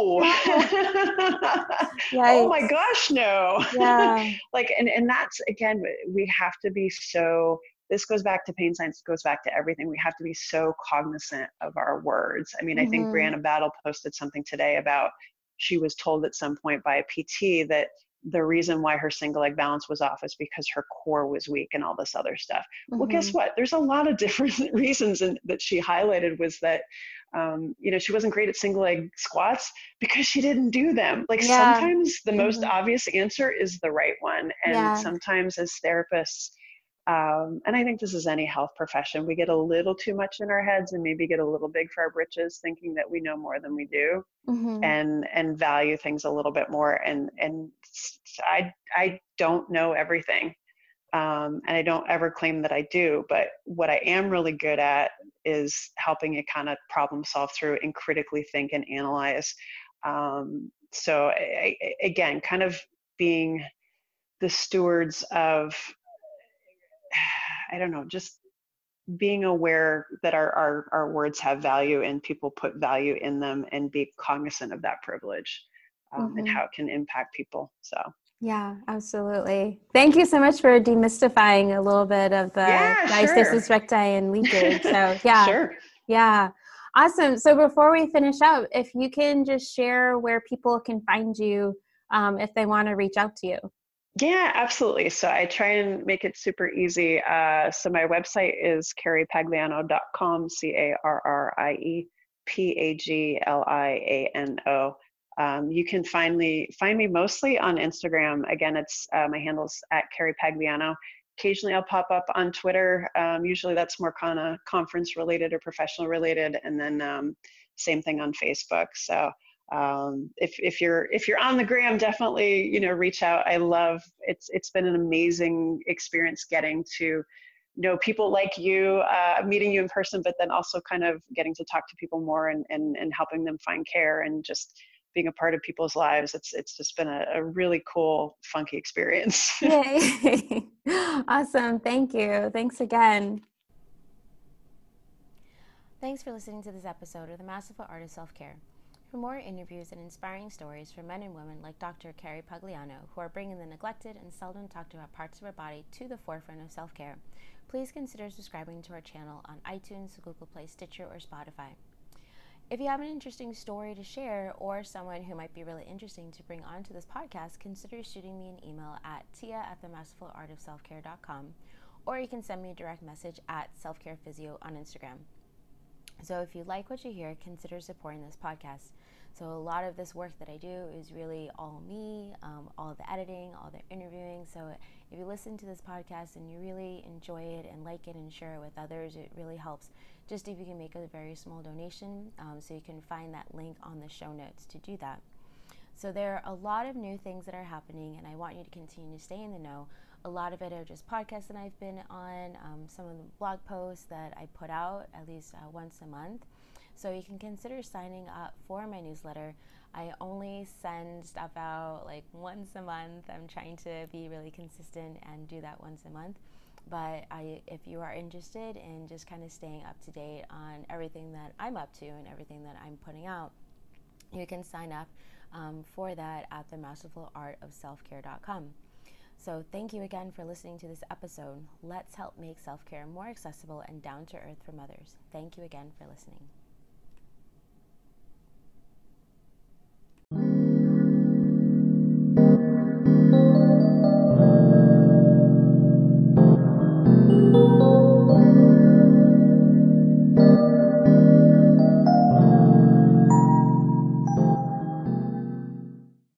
Like, no. Oh my gosh, no. Yeah. Like, and, and that's, again, we have to be so, this goes back to pain science, goes back to everything. We have to be so cognizant of our words. I mean, mm-hmm. I think Brianna Battle posted something today about, she was told at some point by a P T that the reason why her single leg balance was off is because her core was weak and all this other stuff. Mm-hmm. Well, guess what? There's a lot of different reasons, and that she highlighted was that, um, you know, she wasn't great at single leg squats because she didn't do them. Like yeah. sometimes the most mm-hmm. obvious answer is the right one. And yeah. sometimes as therapists, um, and I think this is any health profession, we get a little too much in our heads and maybe get a little big for our britches, thinking that we know more than we do, mm-hmm. and and value things a little bit more. And and I I don't know everything, um, and I don't ever claim that I do. But what I am really good at is helping you kind of problem solve through and critically think and analyze. Um, so I, I, again, kind of being the stewards of, I don't know, just being aware that our, our, our words have value and people put value in them, and be cognizant of that privilege, um, mm-hmm. and how it can impact people. So. Yeah, absolutely. Thank you so much for demystifying a little bit of the yeah, diastasis sure. recti and leakage. So yeah, sure. Yeah. Awesome. So before we finish up, if you can just share where people can find you um, if they want to reach out to you. Yeah, absolutely. So I try and make it super easy. Uh, so my website is carrie pagliano dot com, C A R R I E P A G L I A N O. Um, you can find me, find me mostly on Instagram. Again, it's uh, my handle's at Carrie Pagliano. Occasionally I'll pop up on Twitter. Um, usually that's more kind of conference related or professional related. And then um, same thing on Facebook. So um, if, if you're if you're on the gram, definitely, you know, reach out. I love it's it's been an amazing experience getting to know people like you, uh, meeting you in person, but then also kind of getting to talk to people more and and, and helping them find care and just being a part of people's lives. It's it's just been a, a really cool, funky experience. Yay. Awesome. Thank you. Thanks again. Thanks for listening to this episode of The Masterful Art of Self-Care. For more interviews and inspiring stories from men and women like Doctor Carrie Pagliano, who are bringing the neglected and seldom talked about parts of our body to the forefront of self-care, please consider subscribing to our channel on iTunes, Google Play, Stitcher, or Spotify. If you have an interesting story to share or someone who might be really interesting to bring onto this podcast, consider shooting me an email at tia at the masterful art of self care dot com, or you can send me a direct message at selfcarephysio on Instagram. So if you like what you hear, consider supporting this podcast. So a lot of this work that I do is really all me, um, all the editing, all the interviewing. So if you listen to this podcast and you really enjoy it and like it and share it with others, it really helps. Just if you can make a very small donation, um, so you can find that link on the show notes to do that. So there are a lot of new things that are happening, and I want you to continue to stay in the know. A lot of it are just podcasts that I've been on, um, some of the blog posts that I put out at least uh, once a month. So you can consider signing up for my newsletter. I only send stuff out like once a month. I'm trying to be really consistent and do that once a month. But I, if you are interested in just kind of staying up to date on everything that I'm up to and everything that I'm putting out, you can sign up um, for that at the masterful art of self care dot com. So thank you again for listening to this episode. Let's help make self-care more accessible and down to earth from others. Thank you again for listening.